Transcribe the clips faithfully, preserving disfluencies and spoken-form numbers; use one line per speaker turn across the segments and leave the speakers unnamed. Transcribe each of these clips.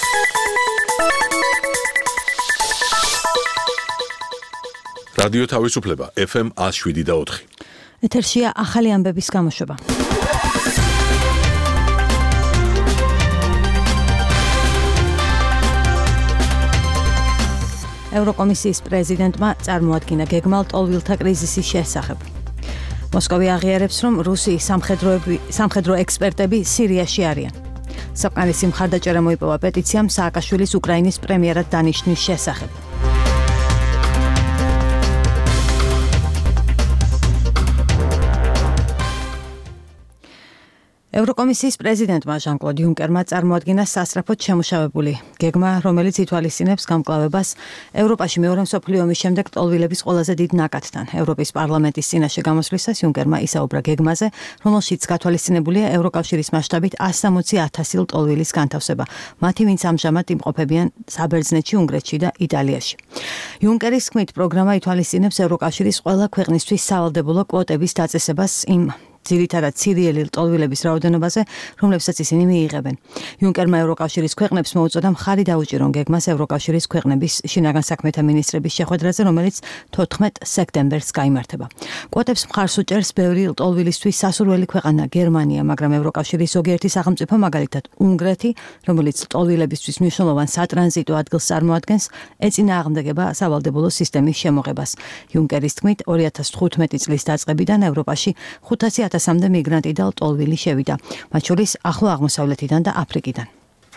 რადიო თავისუფლება ეფ ემ one oh seven და four.
ეთერშია ახალი ამბების გამოშვება. ევროკომისიის პრეზიდენტმა წარმოადგინა გეგმა ლტოლვილთა კრიზისის შესახებ. მოსკოვი აღიარებს, რომ რუსიის სამხედრო ექსპერტები სირიაში არიან. საკმარისი მხარდაჭერა მოიპოვა პეტიციამ სააკაშვილის უკრაინის პრემიერად დანიშნვის შესახებ. ევროკომისიის პრეზიდენტმა ჟან-კლოდ იუნკერმა წარმოადგინა სასწრაფოდ შემუშავებული გეგმა, რომელიც ითვალისწინებს გამკლავებას ევროპაში მეორე მსოფლიო ომის შემდეგ ლტოლვილების ყველაზე დიდ ნაკადთან. ევროპის პარლამენტის წინაშე გამოსვლისას იუნკერმა ისაუბრა გეგმაზე, რომელშიც გათვალისწინებულია ევროკავშირის მასშტაბით one hundred sixty thousand ლტოლვილის განთავსება, მათი ვინც ამჟამად იმყოფებიან საბერძნეთში, უნგრეთში და იტალიაში. იუნკერის თქმით, პროგრამა ითვალისწინებს ევროკავშირის ყველა ქვეყნისთვის სავალდებულო კვოტების დაწესებას იმ ძირითადად სირიელი ლტოლვილების რაოდენობაზე, რომლებსაც ისინი მიიღებენ. იუნკერმა ევროკავშირის ქვეყნებს მოუწოდა მხარი დაუჭირონ გეგმას ევროკავშირის ქვეყნების შინაგან საქმეთა მინისტრების შეხვედრაზე, რომელიც თოთხმეტ სექტემბერს გაიმართება. კვოტებს მხარს უჭერს ბევრი ლტოლვილისთვის სასურველი ქვეყანა გერმანია, მაგრამ ევროკავშირის ზოგიერთი სახელმწიფო, მაგალითად უნგრეთი, რომელიც ლტოლვილებისთვის მნიშვნელოვან სატრანზიტო ადგილს წარმოადგენს, ეწინააღმდეგება სავალდებულო სისტემის შემოღებას. იუნკერის თქმით, two thousand fifteen წლის დაწყებიდან ევროპაში five hundred thousand მიგრანტი და ლტოლვილი შევიდა, მათ შორის ახლო აღმოსავლეთიდან და აფრიკიდან.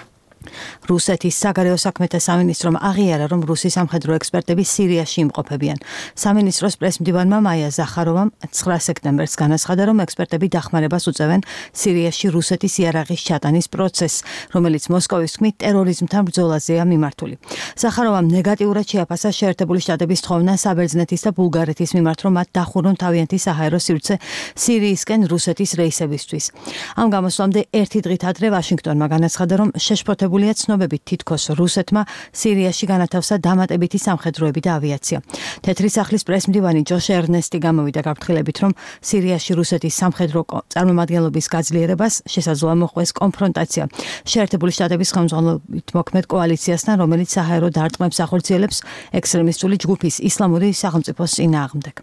რუსეთის საგარეო საქმეთა სამინისტრომ აღიარა, რომ რუსის სამხედრო ექსპერტები სირიაში იმყოფებიან. სამინისტროს პრესმდივანმა მაია ზახაროვამ nine სექტემბერს განაცხადა, რომ ექსპერტები დახმარებას უწევენ სირიაში რუსეთის იარაღის ჩატანის პროცესს, რომელიც მოსკოვის თქმით ტერორიზმთან ბრძოლაზეა მიმართული. ზახაროვამ ნეგატიურად შეაფასა შეერთებული შტატების თხოვნა საბერძნეთის და ბულგარეთის მიმართ, რომ მათ დახურონ თავიანთი საჰაერო სივრცე სირიისკენ რუსეთის რეისებისთვის. ამ გამოსვლამდე ერთი დღით ადრე ვაშინგტონმა განაცხადა, რომ შეშფოთებული ცნობებით თითქოს რუსეთმა სირიაში განათავსა დამატებითი სამხედროები და ავიაცია. თეთრი სახლის პრესმდივანი ჯოშ ერნესტი გამოვიდა გაფრთხილებით, რომ სირიაში რუსეთის სამხედრო წარმომადგენლობის გაძლიერებას შესაძლოა მოხვდეს კონფრონტაცია შეერთებული შტატების ხელმძღვანელობით მოქმედ კოალიციასთან, რომელიც საჰაერო დარტყმებს ახორციელებს ექსტრემისტული ჯგუფის ისლამური სახელმწიფოს წინააღმდეგ.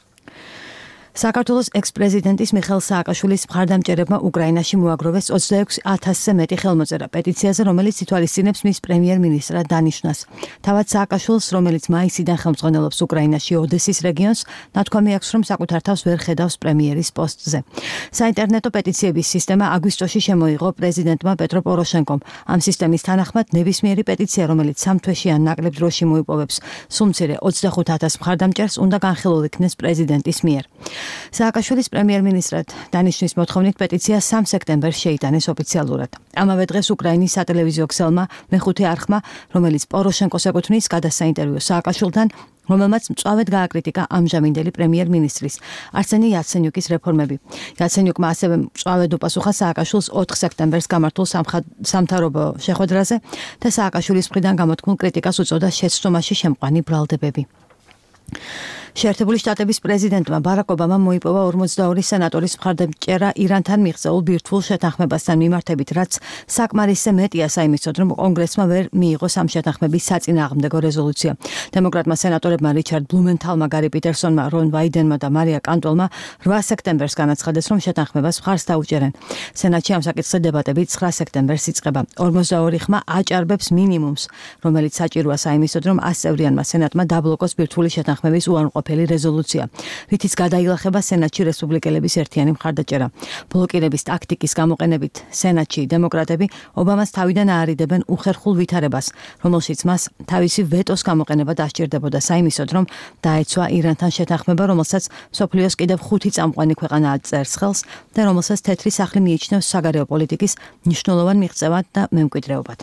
საქართველოს ექს-პრეზიდენტის მიხეილ სააკაშვილის მხარდამჭერებმა უკრაინაში მოაგროვეს twenty-six thousand-ზე მეტი ხელმოწერა პეტიციაზე, რომელიც ითვალისწინებს მის პრემიერ-მინისტრად დანიშვნას. თავად სააკაშვილს, რომელიც მაისიდან ხელმძღვანელობს უკრაინაში ოდესის რეგიონს, ნათქვამი აქვს, რომ საკუთარ თავს ვერ ხედავს პრემიერის პოსტზე. საინტერნეტო პეტიციების სისტემა აგვისტოში შემოიღო პრეზიდენტმა პეტრო პოროშენკომ. ამ სისტემის თანახმად ნებისმიერი პეტიცია, რომელიც სამ თვეში ან ნაკლებ დროში მოიპოვებს სულ მცირე twenty-five thousand მხარდამჭერს, უნდა განხილულ იქნეს პრეზიდენტის მიერ. სააკაშვილის პრემიერ-მინისტრად დანიშნვის მოთხოვნით პეტიცია three სექტემბერს შეიტანეს ოფიციალურად. ამავე დღეს უკრაინის სატელევიზიო ქსელმა მეხუთე არხმა, რომელიც პოროშენკოს ეკუთვნის, გადასცა ინტერვიუ სააკაშვილთან, რომელმაც მწვავედ გააკრიტიკა ამჟამინდელი პრემიერ-მინისტრის არსენი იაცენიუკის რეფორმები. იაცენიუკმა ასევე მწვავედ უპასუხა სააკაშვილს fourth სექტემბერს გამართულ სამთავრობო შეხვედრაზე და სააკაშვილის მხრიდან გამოთქმულ კრიტიკას უწოდა შეცდომაში შემყვანი ბრალდებები. შეერთებული შტატების პრეზიდენტმა ბარაკ ობამამ მოიპოვა forty-two სენატორის მხარდამჭერა ირანთან მიღწეულ ბირთვულ შეთანხმებასთან მიმართებით, რაც საკმარისზე მეტია საიმისოდ, რომ კონგრესმა ვერ მიიღოს ამ შეთანხმების საწინააღმდეგო რეზოლუცია. დემოკრატმა სენატორებმა რიჩარდ ბლუმენთალმა, გარი პიტერსონმა, რონ ვაიდენმა და მარია კანტოლმა eight სექტემბერს განაცხადეს, რომ შეთანხმებას მხარს დაუჭერენ. სენატში ამ საკითხზე დებატები nine სექტემბერს იწყება. forty-two ხმა აჭარბებს მინიმუმს, რომელიც საჭიროა საიმისოდ, რომ one hundred წევრიანმა სენატმა დაბლოკოს ბირთვული შეთანხმების უარყოფა რეზოლუცია, რითიც გადაილახება სენატში რესპუბლიკელების ერთიანი მხარდაჭერა. ბლოკირების ტაქტიკის გამოყენებით სენატში დემოკრატები ობამას თავიდან აარიდებენ უხერხულ ვითარებას, რომელშიც მას თავისი ვეტოს გამოყენება დასჭირდებოდა საიმისოდ, რომ დაეცვა ირანთან შეთანხმება, რომელსაც მსოფლიოს კიდევ ხუთი წამყვანი ქვეყანა აწერს ხელს და რომელსაც თეთრი სახლი მიიჩნევს საგარეო პოლიტიკის მნიშვნელოვან მიღწევად და მემკვიდრეობად.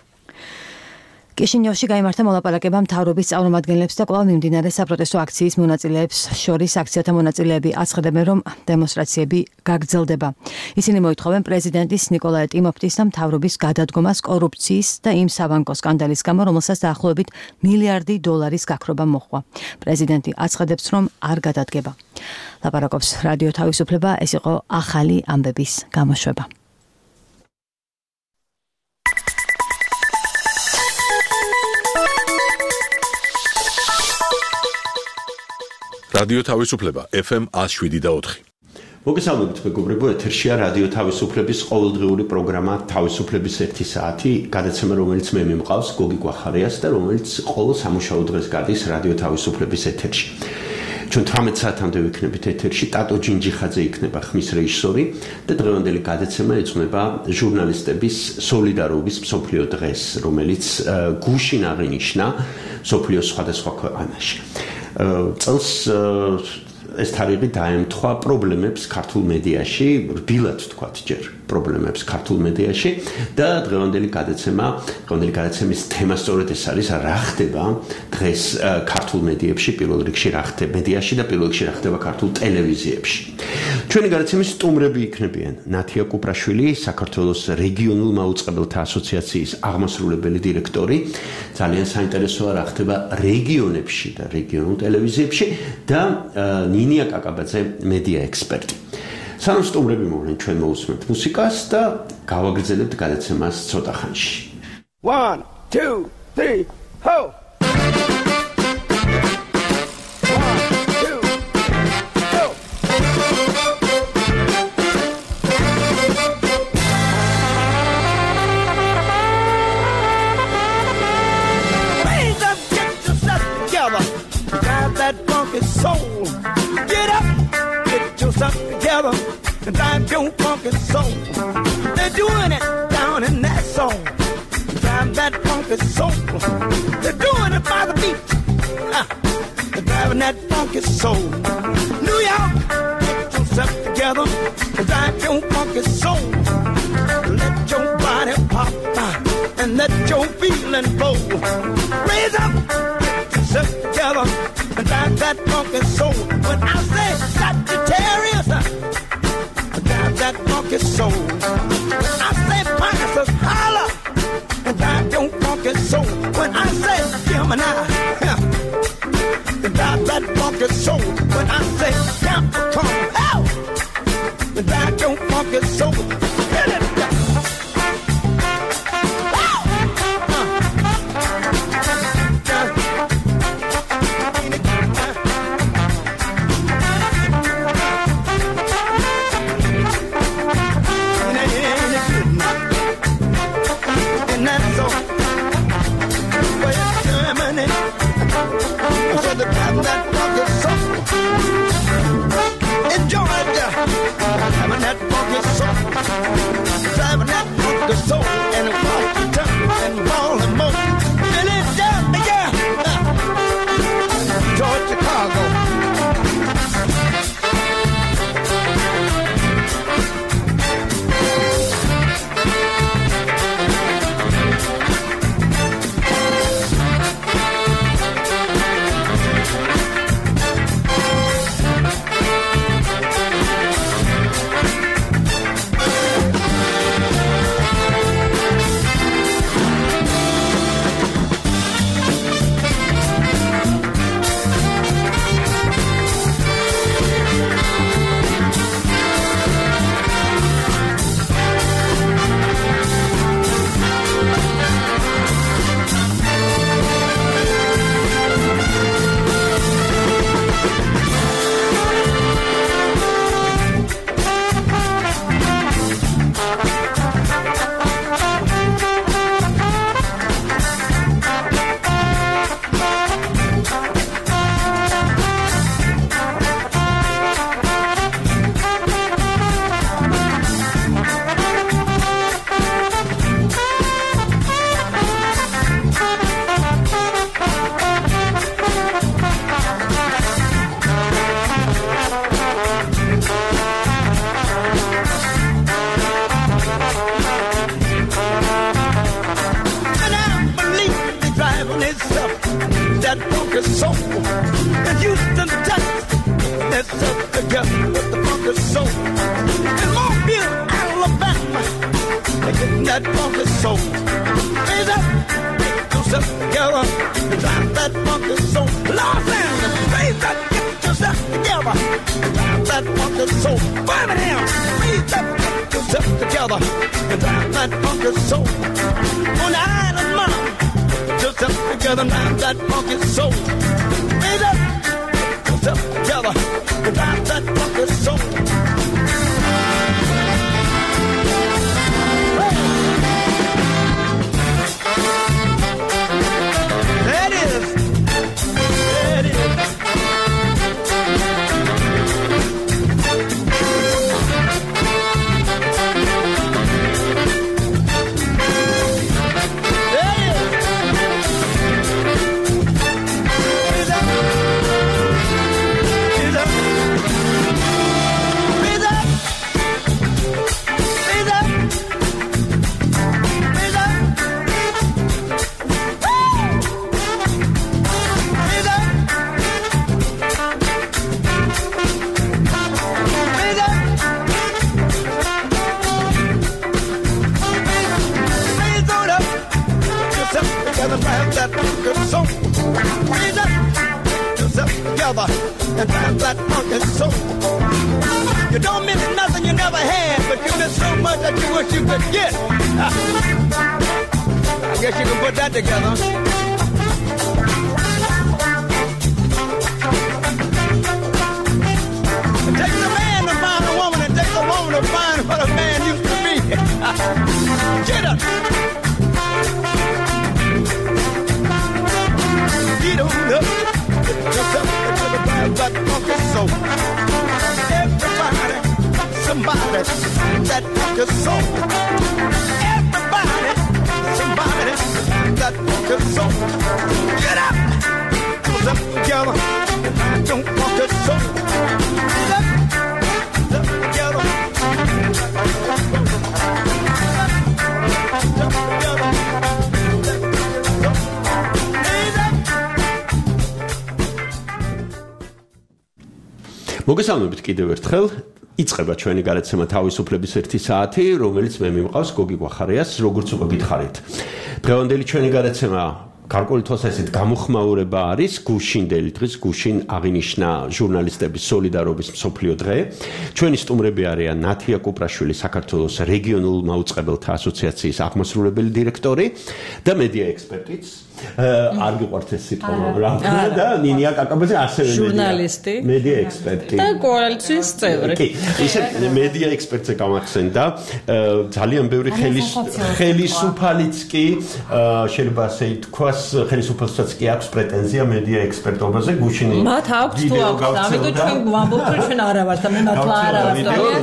კიშინიოვში გაიმართა მოლაპარაკება მთავრობის წარმომადგენლებს და კვლავ მიმდინარე საპროტესტო აქციის მონაწილეებს შორის. აქციათა მონაწილეები აცხადებენ, რომ დემონსტრაციები გაგრძელდება. ისინი მოითხოვენ პრეზიდენტის ნიკოლაი ტიმოფტის და მთავრობის გადადგომას კორუფციის და იმ საბანკო სკანდალის გამო, რომელსაც დაახლოებით მილიარდი დოლარის გაქრობა მოჰყვა. პრეზიდენტი აცხადებს, რომ არ გადადგება. ლაპარაკობს რადიო თავისუფლება, ეს იყო ახალი ამბების გამოშვება.
რადიო თავისუფლება ეფ ემ one oh seven point four.
მოგესალმებით მეგობრებო, ეთერშია რადიო თავისუფლების ყოველდღიური პროგრამა თავისუფლების ერთი საათი, გადაცემა რომელიც მე მიმყავს გოგი გვახარიას და რომელიც ყოველ სამუშაო დღეს გადის რადიო თავისუფლების ეთერში. ჩვენ თვრამეტ საათამდე ვიქნებით ეთერში, ტატო ჯინჯიხაძე იქნება ხმის რეჟისორი და დღევანდელი გადაცემა ეძღვნება ჟურნალისტების სოლიდარობის მსოფლიო დღეს, რომელიც გუშინ აღინიშნა მსოფლიოს სხვადასხვა ქვეყანაში. წელს ეს თარიღი დაემთხვა პრობლემებს ქართულ მედიაში, რბილად ვთქვათ ჯერ პრობლემებს ქართულ მედიაში და დღევანდელი გადაცემა, დღევანდელი გადაცემის თემა სწორედ ეს არის, რა ხდება დღეს ქართულ მედიებში, პირველ რიგში რა ხდება მედიაში და პირველ რიგში რა ხდება ქართულ ტელევიზიებში. ჩვენი გადაცემის სტუმრები იქნებიან ნათია კუპრაშვილი, საქართველოს რეგიონულ მაუწყებელთა ასოციაციის აღმასრულებელი დირექტორი, ძალიან საინტერესოა რა ხდება რეგიონებში და რეგიონულ ტელევიზიებში და ნინია კაკაბაძე მედია ექსპერტი. სანამ სტუმრები მოვლენ, ჩვენ მოусმენთ მუსიკას და გავაგრძელებთ გადაცემას ცოტა ხანში.
one, two, three, ho! Soul. Get up, get yourself together, and drive your funky soul. They're doing it down in that soul. Drive that funky soul. They're doing it by the beat. Uh, they're driving that funky soul. New York, get yourself together, and drive your funky soul. Let your body pop uh, and let your feeling flow. Raise up, get yourself together. And drive that funky soul. When I say Sagittarius, drive that funky soul. When I say Pisces, holla, and drive your funky soul. When I say Gemini, drive that funky soul. When I say Capricorn, ow, drive your funky soul. Hit it. Driving that funky soul and it walk the temple and roll and moan. Billy down the yeah, George Chicago. Together, now that funky soul. Raise up yourself together. gonna drive that funky soul. Raise up yourself together and drive that funky soul. You don't miss nothing you never had, but you miss so much that you wish you could get. I guess you can put that together. It takes a man to find a woman, it takes a woman to find what a man used to be. Get up. Get on up. Yourself into the bad black funky soul. Everybody, somebody, that funky soul. Everybody, somebody, that funky soul. Get up. Put up together. Don't funky soul. Get up. Put up together.
მოგესალმებით კიდევ ერთხელ. იწყება ჩვენი გადაცემა თავისუფლების ერთი საათი, რომელიც მე მიმყავს გოგი გვახარიას, როგორც უკვე გითხარით. დღევანდელი ჩვენი გადაცემა გარკვეული თვალსაზრისით გამოხმაურება არის გუშინდელი დღის გუშინ აღინიშნა ჟურნალისტების სოლიდარობის მსოფლიო დღე. ჩვენი სტუმრები არიან ნათია კუპრაშვილი, საქართველოს რეგიონულ მაუწყებელთა ასოციაციის აღმასრულებელი დირექტორი და მედია ექსპერტიც. არ გიყვართ ეს სიტყვა, მაგრამ და ნინია კაკაბაძე ასევე
ჟურნალისტი,
მედია ექსპერტი
და კოალიციის წევრი.
კი, ისე მედია ექსპერტზე გამახსენდა ძალიან ბევრი ხელისუფალიც კი შეიძლება ასე ითქვას, ხელისუფალსაც კი აქვს პრეტენზია მედია ექსპერტობაზე გუშინი.
მათ აქვს თუ აქვს, ამიტომ ჩვენ ვამბობთ, რომ ჩვენ არა ვართ და მე მართლა არა ვარ.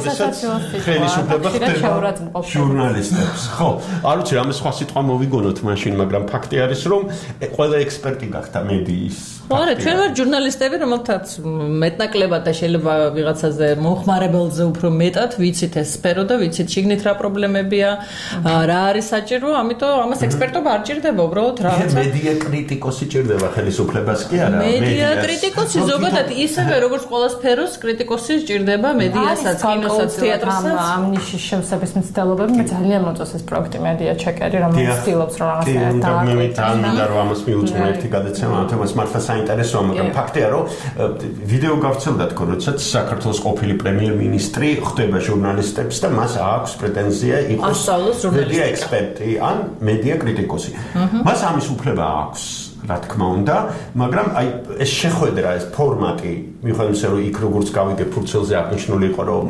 ხელისუფლება ხდება ჟურნალისტებს. ხო, არ ვიცი რამე სხვა სიტყვა მოვიგონოთ მაშინ, მაგრამ ფაქტი არის რომ ყველა ექსპერტი გახდა მედიის.
არა, ჩვენ ვარ ჟურნალისტები, რომელთაც მეტნაკლებად და შეიძლება ვიღაცაზე მოხმარებელზე უფრო მეტად ვიცით ეს სფერო და ვიცით შიგნით რა პრობლემებია, რა არის საჭირო, ამიტომ ამას ექსპერტობა არ ჭირდება, უბრალოდ რაღაცა.
მედია კრიტიკოსი ჭირდება ხელისუფლებას კი არა?
მედია კრიტიკოსი ზოგადად ისევე როგორც ყველა სფეროს კრიტიკოსი ჭირდება მედიასაც, კინოსაც, თეატრსაც.
ამ ნიშის შევსების მცდელობები მე ძალიან მოწონს ეს პროექტი მედია ჩეკერი, რომელიც ცდილობს რომ რაღაცა
დააკვირდეს. მინდა რომ ამას მიუძღვნა ერთი გადაცემა, ამ თემას მართლა საინტერესოა, მაგრამ ფაქტია რომ ვიდეო გავრცელდა თქო, როდესაც საქართველოს ყოფილი პრემიერ-მინისტრი ხვდება ჟურნალისტებს და მას აქვს პრეტენზია იყოს მედია ექსპერტი ან მედია კრიტიკოსი. მას ამის უფლება აქვს, რა თქმა უნდა, მაგრამ აი ეს შეხვედრა, ეს ფორმატი, მიუხედავად იმისა, რომ იქ როგორც გავიგე ფურცელზე აღნიშნული იყო, რომ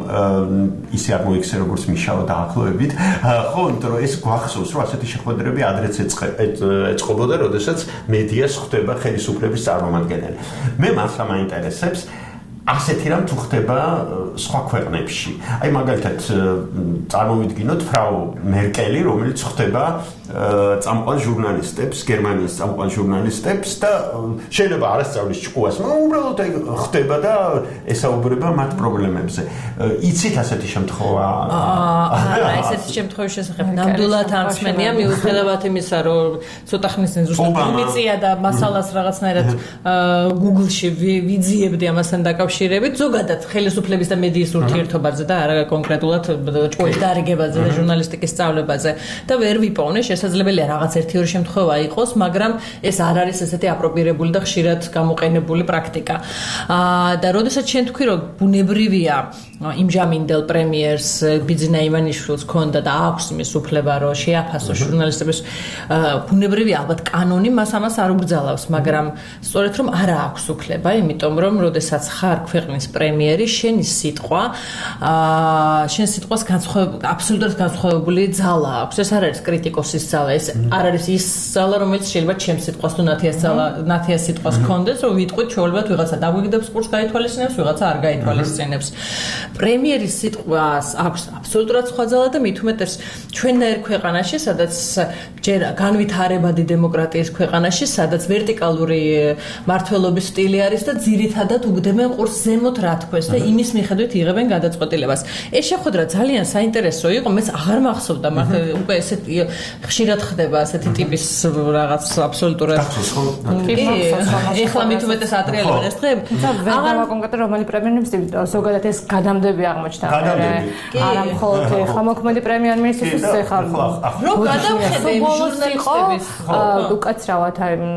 ისე არ მოიქცე როგორც მიშაო დაახლოებით, ხო, იმიტომ რომ ეს გვახსოვს, რომ ასეთი შეხვედრები ადრეც ეწყობოდა, როდესაც მედიას ხვდება ხელისუფლების წარმომადგენელი. მე მართლა მაინტერესებს ასეთი რამ თუ ხდება სხვა ქვეყნებში. აი მაგალითად წარმოვიდგინოთ ფრაუ მერკელი, რომელიც ხვდება წამყვან ჟურნალისტებს, გერმანიის წამყვან ჟურნალისტებს და შეიძლება არ ასწავლის ჭკუას, მაგრამ უბრალოდ ხვდება და ესაუბრება მათ პრობლემებზე. იცით ასეთი შემთხვევა?
არა, ესეთი შემთხვევის შესახებ ნამდვილად ამსმენია, მიუხედავად იმისა, რომ ცოტა ხნის წინ ზუსტად იმიწია და მასალას რაღაცნაირად Google-ში ვიძიებდი ამასთან დაკავშირებით, ზოგადად ხელისუფლების და მედიის ურთიერთობაზე და არა კონკრეტულად ჭკუის დარიგებაზე და ჟურნალისტიკის სწავლებაზე და ვერ ვიპოვნე, შესაძლებელია რაღაც ერთი ორი შემთხვევა იყოს, მაგრამ ეს არ არის ესეთი აპრობირებული და ხშირად გამოყენებული პრაქტიკა. და როდესაც შენ თქვი, რომ ბუნებრივია იმჟამინდელ პრემიერს ბიძინა ივანიშვილს ჰქონდა და აქვს იმის უფლება, რომ შეაფასოს ჟურნალისტების, ბუნებრივია ალბათ კანონი მას ამას არ უბრძალავს, მაგრამ სწორედ რომ არა აქვს უფლება, იმიტომ რომ როდესაც ხარ ქვეყნის პრემიერი, შენი სიტყვა, შენ სიტყვას აბსოლუტურად განსხვავებული ძალა აქვს. ეს არ არის კრიტიკოსის ძალა, ეს არ არის ის ძალა, რომელიც შეიძლება ჩემს სიტყვას თუ ნათიას ძალა, ნათიას სიტყვას ჰქონდეს, რომ ვიტყვით ჩვეულებრივად ვიღაცა დაგვიგდებს კურსს გაითვალისწინებს, ვიღაცა არ გაითვალისწინებს. პრემიერის სიტყვას აქვს აბსოლუტურად სხვა ძალა და მით უმეტეს ჩვენნაირ ქვეყანაში, სადაც ჯერ განვითარებადი დემოკრატიის ქვეყანაში, სადაც ვერტიკალური მმართველობის სტილი არის და ძირითადად უგდებენ ყურს აქვს ზემოთ რა თქვეს და იმის მიხედვით იღებენ გადაწყვეტილებას. ეს შეხვედრა ძალიან საინტერესო იყო, მეც აღარ მახსოვდა, მაგრამ უკვე ესეთი ხშირად ხდება ასეთი ტიპის რაღაც აბსოლუტურად. ეხლა მით უმეტეს ატრიალებენ ეს დღეები.
აღარ კონკრეტულად რომელი პრემიერ-მინისტრი ზოგადად ეს გადამდები აღმოჩნდა. არა მხოლოდ ეხლა მოქმედი პრემიერ-მინისტრის ეხლა
რო გადავხედე იმ ჟურნალისტების
უკაცრავად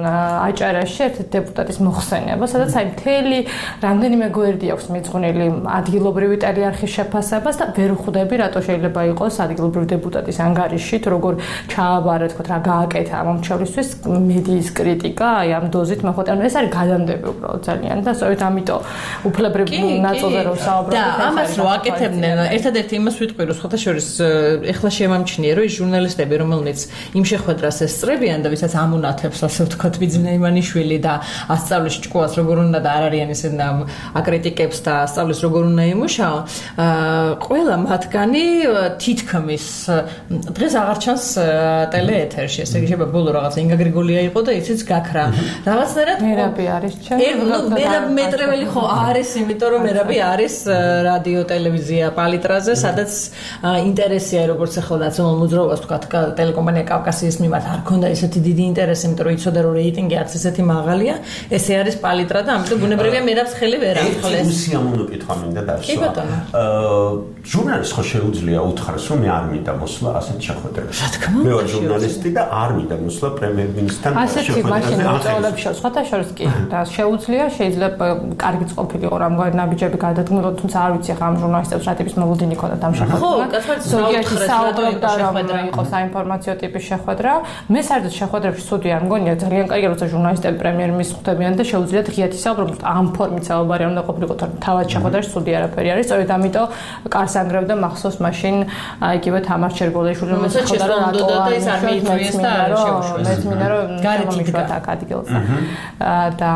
აჭარაში ერთ დეპუტატის მოხსენება, სადაც აი მთელი რამდენიმე გვერდი აქვს მიძღვნილი ადგილობრივი ტელეარხის შეფასებას და ვერ ხვდები რატო შეიძლება იყოს ადგილობრივი დეპუტატის ანგარიში თუ როგორ ჩააბარა თქო რა გააკეთა ამ მომჩევლისთვის მედიის კრიტიკა აი ამ დოზით მოხდა. ანუ ეს არის გადამდები უბრალოდ ძალიან და სწორედ ამიტომ უფლებრივ ნაწილზე რომ საუბრობთ
და ამას რო აკეთებდნენ ერთადერთი იმას ვიტყვი რომ სხვათა შორის ეხლა შემამჩნია რომ ის ჟურნალისტები რომელნიც იმ შეხვედრას ესწრებიან და ვისაც ამუნათებს ასე ვთქვათ ბიძინა იმანიშვილი და ასწავლის ჭკუას როგორ უნდა და არ არიან ესე აკრიტიკებს და ასწავლის როგორ უნდა იმუშაო ყველა მათგანი თითქმის დღეს აღარ ჩანს ტელეეთერში ესე იგი შეიძლება ბოლო რაღაცა ინგა გრიგოლია იყო და ისიც გაქრა რაღაცნაირად
მერაბი არის ჩვენ
მერაბი მეტრეველი ხო არის იმიტომ რომ მერაბი არის რადიო ტელევიზია პალიტრაზე სადაც ინტერესია როგორც ახლა ნაციონალურ მოძრაობას თქვა ტელეკომპანია კავკასიის მიმართ არ ქონდა ისეთი დიდი ინტერესი იმიტომ რომ იცოდა რომ რეიტინგი არც ისეთი მაღალია ესე არის პალიტრა და ამიტომ ბუნებრივია მერაბს ხელი ვერ ახლეს
ეს უსიამოვნო კითხვა მინდა დასვა ჟურნალისტს ხო შეუძლია უთხრას რომ მე არ მინდა მოსვლა ასეთ შეხვედრებში
რა თქმა უნდა
მე ვარ ჟურნალისტი და არ მინდა მოსვლა პრემიერ-მინისტრთან
ასეთი მაშინ მოწოლებს შორის სხვათა შორის კი და შეუძლია შეიძლება კარგიც ყოფილიყო რამგვარი ნაბიჯები გადადგმულო თუმცა არ ვიცი ახლა ამ ჟურნალისტებს რა ტიპის მოლოდინი ქონდათ ამ შეხვედრაზე ზოგიერთი საუბრობდა რომ იყო საინფორმაციო ტიპის შეხვედრა მე საერთოდ შეხვედრებში ცუდი არ მგონია ძალიან კარგია როცა ჟურნალისტები პრემიერ-მინისტრს ხვდებიან და შეუძლიათ ღიად ისაუბრონ ამ ფორმით საუბარი არ უნდა ყოფილიყო თორემ თავად შეხვედრაში ცუდი არაფერი არის სწორედ ამიტომ კარს ანგრევდა მახსოვს მაშინ იგივე თამარ ჩერგოლაიშვილი რომ შეხვდა და რატო არ მიიწვიეს და არ შეუშვეს მეც მინდა რომ გამომიშვათ აქ ადგილზე და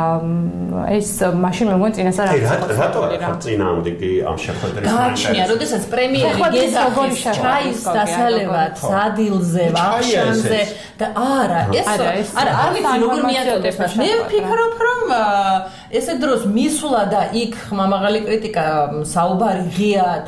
ეს მაშინ მე მგონი წინასწარ
არ იყო რატო არ წინაამდე კი ამ შეხვედრას
გააჩნია როდესაც პრემიერი გეზახის ჩაის დასალევად სადილზე ვახშანზე და არა ეს არა არ ვიცი როგორ მიაწოდეს მას მე ვფიქრობ რომ ესე დროს მისვლა და იქ ხმამაღალი კრიტიკა საუბარი ღიად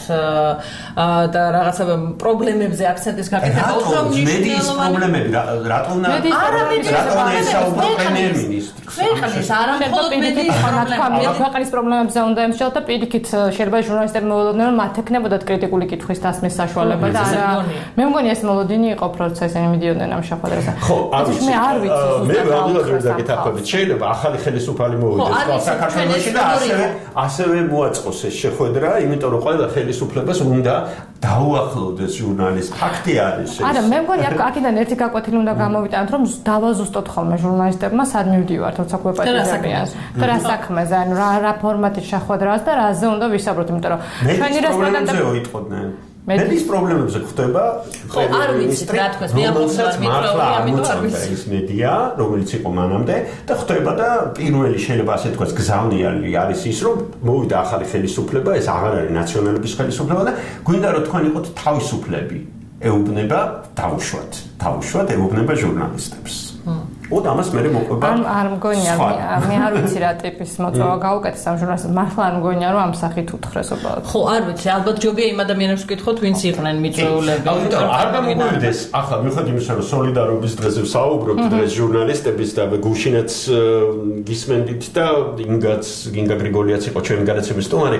და რაღაცა პრობლემებზე აქცენტის გაკეთება უფრო
მნიშვნელოვანი პრობლემები რატო უნდა
არა
რატო უნდა ესაუბრო პრემიერ-მინისტრი
ქვეყნის არა მხოლოდ მედიის პრობლემები
ქვეყნის პრობლემებზე უნდა ემსჯელოთ და პირიქით შეიძლება ჟურნალისტები მოვიდოდნენ რომ მათ ექნებოდათ კრიტიკული კითხვის დასმის საშუალება და არა მე მგონი ეს მოლოდინი იყო პროცესზე მიდიოდნენ ამ შეხვედრაზე
ხო
მე არ ვიცი
მე რადიულად ვერ დაგეთახმებით შეიძლება ახალი ხელისუფალი მოვიდეს საქართველოში და ასევე ასევე მოაწყოს ეს შეხვედრა იმიტომ რომ ყველა ხელისუფლებას უნდა დაუახლოვდეს ჟურნალისტ ფაქტი არის ეს
არა მე მგონი აქედან ერთი გაკვეთილი უნდა გამოვიტანოთ რომ დავაზუსტოთ ხოლმე ჟურნალისტებმა სად მივდივართ როცა გვეპატიჟებიან და რა საქმეზე ანუ რა რა ფორმატის შეხვედრას და რაზე უნდა ვისაუბროთ იმიტომ რომ
ჩვენი რესპონდენტები ოიტყოდნენ მედიის პრობლემებზე ხდება
ხო არ ვიცი რა თქოს მე ამბობთ მართლა ამიტომ არ ვიცი
ეს მედია რომელიც იყო მანამდე და ხდება და პირველი შეიძლება ასე თქვას გზავნიანი არის ის რომ მოვიდა ახალი ხელისუფლება ეს აღარ არის ნაციონალების ხელისუფლება და გვინდა რომ თქვენ იყოთ თავისუფლები ეუბნება დაუშვათ დაუშვათ ეუბნება ჟურნალისტებს ოდ ამას მე მოყვება
არ არ მგონია მე არ ვიცი რა ტიპის მოწვევა გაუკეთეს ამ ჟურნალისტებს მართლა არ მგონია რომ ამ სახით უთხრეს უბრალოდ
ხო არ ვიცი ალბათ ჯობია იმ ადამიანებს ვკითხოთ ვინც იყვნენ მიწვეულები
ამიტომ არ გამომივიდეს ახლა მიუხედავად იმისა რომ სოლიდარობის დღეზე ვსაუბრობთ დღეს ჟურნალისტების და გუშინაც გისმენდით და ინგაც გინგა გრიგოლიაც იყო ჩვენი გადაცემის სტუმარი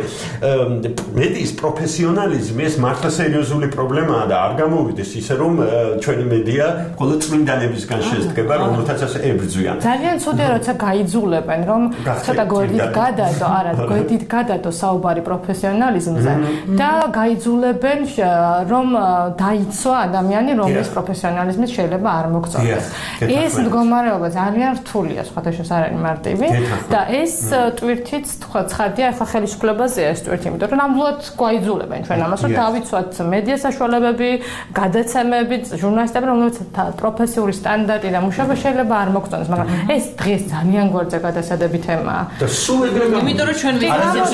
მედიის პროფესიონალიზმი ეს მართლა სერიოზული პრობლემაა და არ გამოვიდეს ისე რომ ჩვენი მედია მხოლოდ წმინდანებისგან შედგება რომელთაც ებრძვიან.
ძალიან ცუდია როცა გაიძულებენ რომ ცოტა გვერდით გადადო, არა, გვერდით გადადო საუბარი პროფესიონალიზმზე და გაიძულებენ რომ დაიცვა ადამიანი რომლის პროფესიონალიზმით შეიძლება არ მოგწონდეს. ეს მდგომარეობა ძალიან რთულია, სხვათა შორის არ არის მარტივი და ეს ტვირთიც თქვა ცხადია ახლა ხელისუფლებაზეა ეს ტვირთი, იმიტომ რომ ნამდვილად გაიძულებენ ჩვენ ამას რომ დავიცვათ მედია საშუალებები, გადაცემები, ჟურნალისტები, რომლებიც პროფესიული სტანდარტი და მუშაობა შეიძლება განცხადება არ მოგწონს, მაგრამ ეს დღეს ძალიან გვერდზე გადასადები თემაა.
და სულ ეგრე გამოდის.
იმიტომ რომ ჩვენ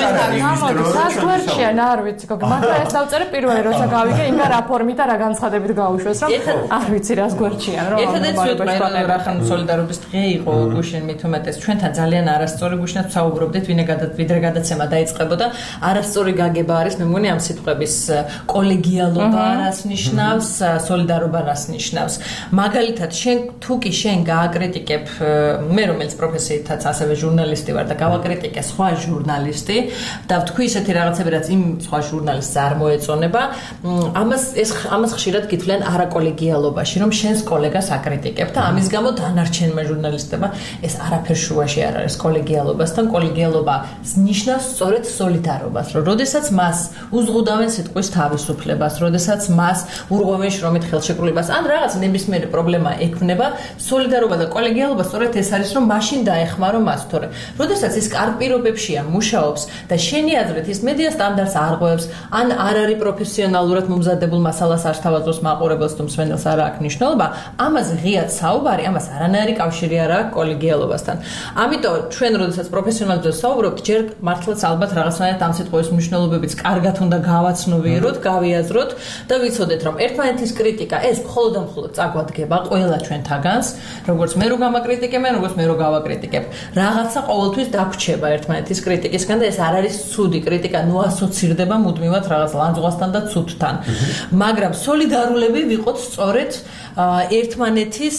საგვერდშია, არ ვიცი, გოგო, მაგრამ ეს დავწერე პირველი როცა გავიგე, იმა რა ფორმით და რა განცხადებით გავუშვეს, რომ არ ვიცი რას გვერდშია, რომ
ერთადერთი რახან სოლიდარობის დღე იყო გუშინ მით უმეტეს ჩვენთან ძალიან არასწორი გუშინაც საუბრობდით, ვიდრე გადაცემა დაიწყებოდა, არასწორი გაგება არის, მე მგონი ამ სიტყვების კოლეგიალობა რას ნიშნავს, სოლიდარობა რას ნიშნავს. მაგალითად, შენ თუ კი შენ გააკრიტიკებ, მე რომელიც პროფესიითაც ასევე ჟურნალისტი ვარ და გავაკრიტიკე სხვა ჟურნალისტი და ვთქვი ისეთი რაღაცები, რაც იმ სხვა ჟურნალისტს არ მოეწონება, ამას ეს ამას ხშირად გითვლიან არაკოლეგიალობაში, რომ შენს კოლეგას აკრიტიკებ და ამის გამო დანარჩენმა ჟურნალისტებმა ეს არაფერ შუაში არ არის კოლეგიალობასთან. კოლეგიალობა ნიშნავს სწორედ სოლიდარობას, რომ როდესაც მას უზღუდავენ სიტყვის თავისუფლებას, როდესაც მას ურღვევენ შრომით ხელშეკრულებას, ან რაღაც ნებისმიერი პრობლემა ექმნება, სოლიდარობა და კოლეგიალობა სწორედ ეს არის, რომ მაშინ დაეხმარო მას, თორე როდესაც ის კარგ პირობებშია მუშაობს და შენი აზრით ის მედია სტანდარტს არღვევს, ან არ არის პროფესიონალურად მომზადებულ მასალას არ თავაზობს მაყურებელს თუ მსმენელს არ აქვს მნიშვნელობა, ამაზე ღიად საუბარი, ამას არანაირი კავშირი არ აქვს კოლეგიალობასთან. ამიტომ ჩვენ როდესაც პროფესიონალებზე საუბრობთ, ჯერ მართლაც ალბათ რაღაცნაირად ამ სიტყვის მნიშვნელობებიც კარგად უნდა გავაცნობიეროთ, გავიაზროთ და ვიცოდეთ, რომ ერთმანეთის კრიტიკა ეს მხოლოდ და მხოლოდ წაგვადგება ყველა ჩვენთაგანს, როგორც მე რო გამაკრიტიკებ, როგორც მე რო გავაკრიტიკებ. რაღაცა ყოველთვის დაგვრჩება ერთმანეთის კრიტიკისგან და ეს არ არის ცუდი კრიტიკა, ნუ ასოცირდება მუდმივად რაღაც ლანძღვასთან და ცუდთან. მაგრამ სოლიდარულები ვიყოთ სწორედ ერთმანეთის